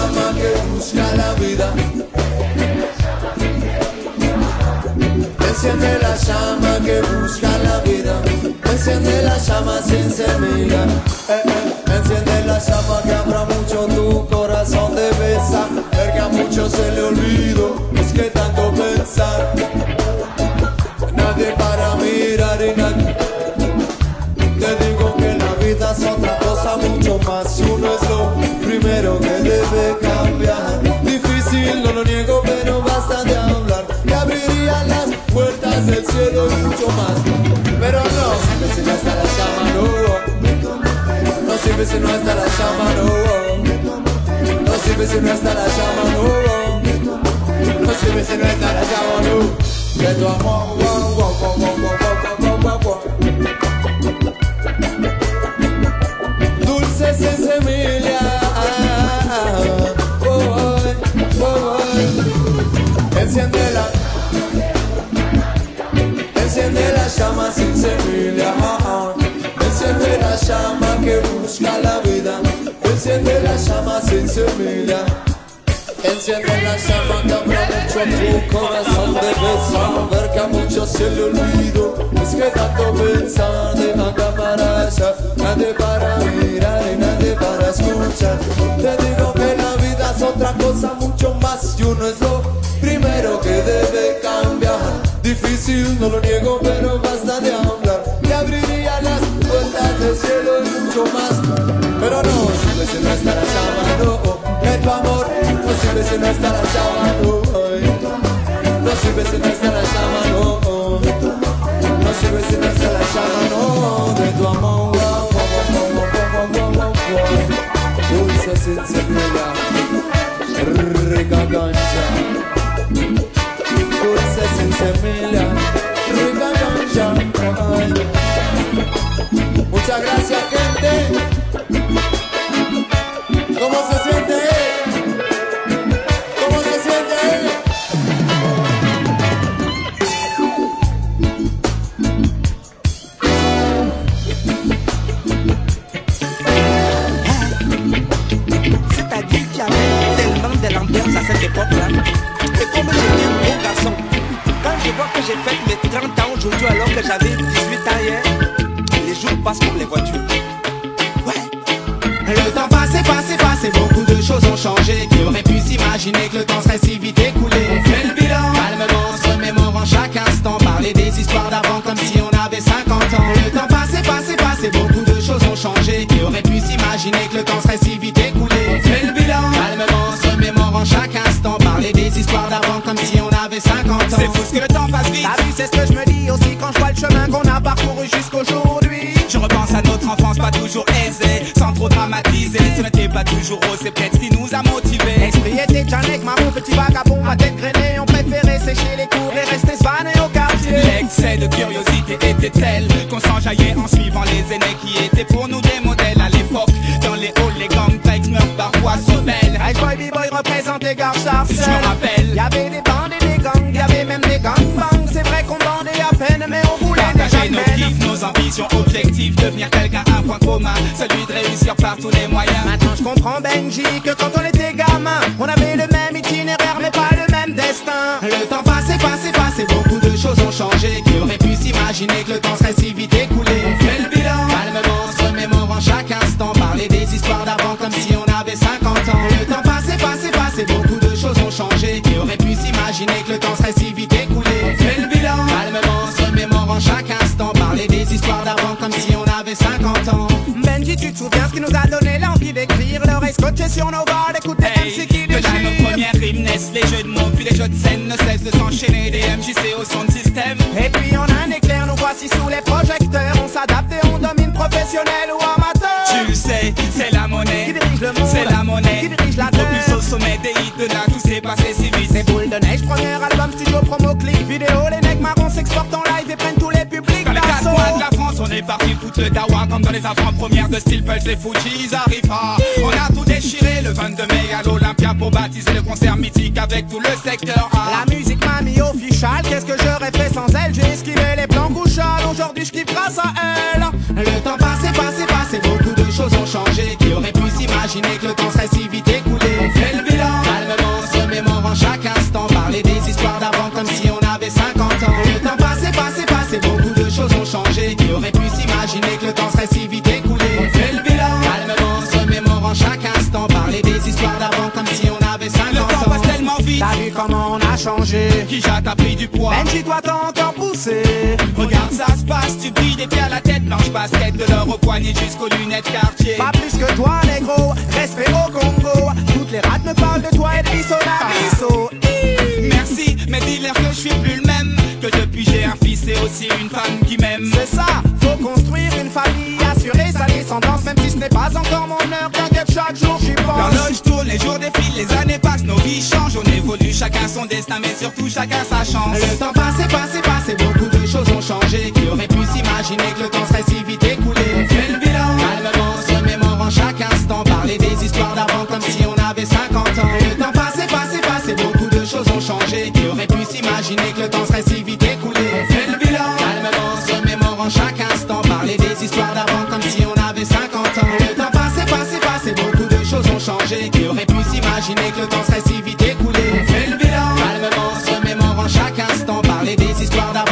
Enciende la llama que busca la vida. Enciende la llama sin semilla. Enciende la llama que abra mucho tu corazón de besa. Ver que a muchos se le olvidó. Es que tanto pensar. Nadie para mirar y nadie. Te digo que la vida es otra cosa mucho más. Uno es lo primero que debe cambiar. Difícil, no lo niego, pero basta de hablar. Que abriría las puertas del cielo y mucho más. Pero no sirve si no está la llama, no. No sirve si no está la llama, no. No sirve si no está la llama, no. No sirve si no está la llama, no. De tu amor, dulces en semilla. Enciende la llama sin semilla. Enciende la llama que busca la vida. Enciende la llama sin semilla. Enciende la llama que abre mucho tu corazón de beso. Ver que mucho se le olvido. Es que tanto pensar de tanta paraza, nadie para mirar y nadie para escuchar. Te digo que la vida es otra cosa mucho más y uno es lo primero que debe cambiar. Difícil, no lo niego, pero basta de hablar. Te abriría las puertas del cielo y mucho más. Pero no sirve si no está la llama, no. De tu amor, no sirve si no está la llama, no. No sirve si no está la llama, no. No sirve si no está la llama, no. De tu amor, dulce sinceridad, rica cancha. Dulce sin semilla, rica cancha. Muchas gracias, gente. ¿Cómo se siente? ¿Cómo se siente? C'est-à-dire qu'il y avait tellement de l'ambiance à cette époque-là. Et comme j'étais un bon garçon, quand je vois que j'ai fait mes 30 ans aujourd'hui alors que j'avais 18 ans hier, les jours passent comme les voitures. Le temps passé, beaucoup de choses ont changé. Qui aurait pu s'imaginer que le temps serait si vite écoulé? On fait le bilan, calmement, on se remémorant chaque instant. Parler des histoires d'avant comme si on avait 50 ans. Le temps passé, beaucoup de choses ont changé. Qui aurait pu s'imaginer que le temps serait si vite écoulé? On fait le bilan, calmement, on se remémorant chaque instant. Parler des histoires d'avant comme si on avait 50 ans. C'est fou ce que le temps passe vite. T'as vu, c'est ce que je me dis aussi quand je vois le chemin qu'on a parcouru jusqu'aujourd'hui. Je repense à notre enfance pas toujours aisée, sans trop dramatiser. Ce n'était pas toujours rose, c'est peut-être ce qui nous a motivés. L'esprit était Janek, marron, petit vagabond, ma tête grainée. On préférait sécher les cours et rester svané au quartier. L'excès de curiosité était tel qu'on s'enjaillait en suivant les aînés qui étaient pour nous des modèles à l'époque. Dans les halls, les gangbangs meurent parfois trop belles. Ice Boy, B-Boy représente les gars Sarcelles. Je me rappelle, y'avait des bandes et des gangs, y'avait même des gangbangs. C'est vrai qu'on bandait à peine, mais on voulait partager nos kiffs, nos ambitions, objectifs. Devenir quelqu'un, un point commun, celui de réussir par tous les moyens. Maintenant je comprends Benji, que quand on était gamin, on avait le même itinéraire mais pas le même destin. Le temps passé, beaucoup de choses ont changé. Qui aurait pu s'imaginer que le temps serait si vite écoulé? On fait le bilan, calmement, on se remémorant chaque instant. Parler des histoires d'avant comme si on avait 50 ans. Le temps passé, beaucoup de choses ont changé. Qui aurait pu s'imaginer que le temps serait si vite écoulé? On fait le bilan, calmement, on se remémorant chaque instant. Parler des histoires d'avant comme si on avait 50 ans. Benji, tu te souviens ce qui nous a donné l'envie d'écrire? L'oreille scotchée sur nos barres, d'écouter MC qui déchire. Que nos premières rimes naissent, les jeux de mots puis les jeux de scène ne cessent de s'enchaîner. Des MJC au son de système. Et puis on a un éclair, nous voici sous les projecteurs. On s'adapte et on domine, professionnel ou amateur. Tu le sais, c'est la monnaie qui dirige le monde, c'est la monnaie qui dirige la terre. Au plus au sommet des hits, de là tout s'est passé si vite. C'est Boule de Neige, premier album, studio, promo, clip, vidéo. Les necks marrons s'exportent en live et prennent tous les publics. Dans les 4 coins de la France, on est parti foutre le dawa. Comme dans les avant-premières de Steel Pulse, les Fujis arrivent pas. On a tout déchiré le 22 mai à l'Olympia pour baptiser le concert mythique avec tout le secteur A. La musique m'a mis official, qu'est-ce que j'aurais fait sans elle? J'ai esquivé les plans couchales, aujourd'hui je kiffe grâce à elle. Le temps passé, beaucoup de choses ont changé. Qui aurait pu s'imaginer que le temps serait si vite écoulé? On fait le bilan, calmement, on se remémorant chaque instant. Parler des histoires d'avant comme si on avait 50 ans. Le temps passé, beaucoup de choses ont changé. Qui aurait pu s'imaginer que le temps serait si vite écoulé? On fait le bilan, calmement, on se remémorant chaque instant. Parler des histoires d'avant comme si on avait 50 ans. Le temps passe tellement vite. T'as vu comment on a changé? Kija t'a pris du poids, Benji toi t'as encore poussé. Regarde ça se passe, tu brilles des pieds à la tête. Blanche basket de l'or au poignet jusqu'aux lunettes quartier. Pas plus que toi négro, respect au Congo. Toutes les rades me parlent de toi et de Bisso. Merci, mais dis-leur que je suis plus le même. Que depuis j'ai un fils et aussi une femme qui m'aime. C'est ça, faut construire une famille, assurer sa descendance. Même si ce n'est pas encore mon heure, t'inquiète chaque jour j'y pense. L'horloge tourne, les jours défilent, les années passent, nos vies changent. On évolue, chacun son destin, mais surtout chacun sa chance. Le temps passé, beaucoup de choses ont changé. Qui aurait pu s'imaginer que le temps serait si vite écoulé? On fait le bilan, calmement, on se remémorant chaque instant. Parler des histoires d'avant comme si on avait 50 ans. Le temps passé, beaucoup de choses ont changé. Qui aurait pu s'imaginer que le temps serait si vite écoulé? On fait le bilan, calmement, on se remémorant chaque instant. Parler des histoires d'avant comme si on avait 50 ans. Le temps passé, beaucoup de choses ont changé. Qui aurait pu s'imaginer que le temps serait si vite écoulé? On fait le bilan, calmement, on se remémorant chaque instant. Parler des histoires d'avant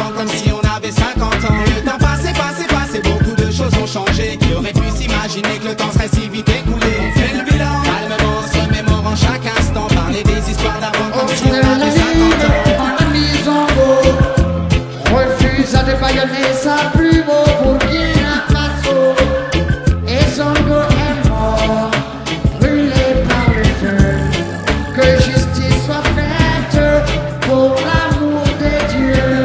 et sa plume au Burkina Faso. Et Zongo est mort, brûlé par le feu. Que justice soit faite pour l'amour de Dieu.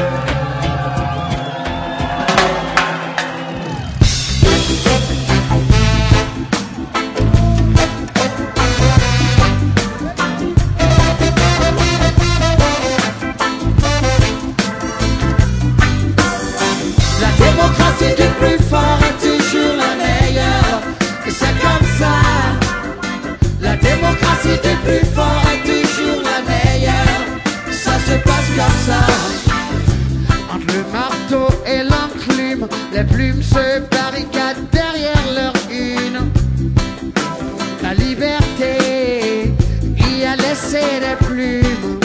La démocratie du plus fort est toujours la meilleure. Et c'est comme ça. La démocratie du plus fort est toujours la meilleure. Ça se passe comme ça. Entre le marteau et l'enclume, les plumes se barricadent derrière leur une. La liberté y a laissé des plumes.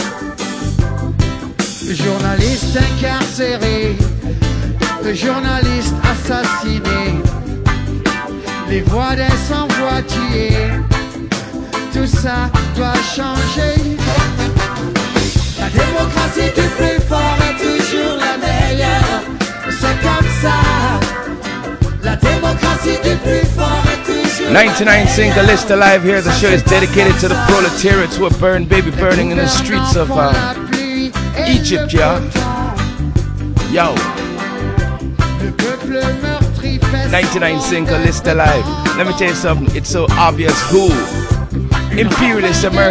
Journalistes incarcérés, journalistes assassinés, les voix des sans-voix tuées, tout ça doit changer. La démocratie du plus fort est toujours la meilleure, c'est comme ça. La démocratie du plus fort est toujours 99 single list alive here. The show is dedicated to the proletariat who are burned, baby, burning in the streets of Egypt, y'all. Yo. 99 single list alive. Let me tell you something, it's so obvious who imperialist America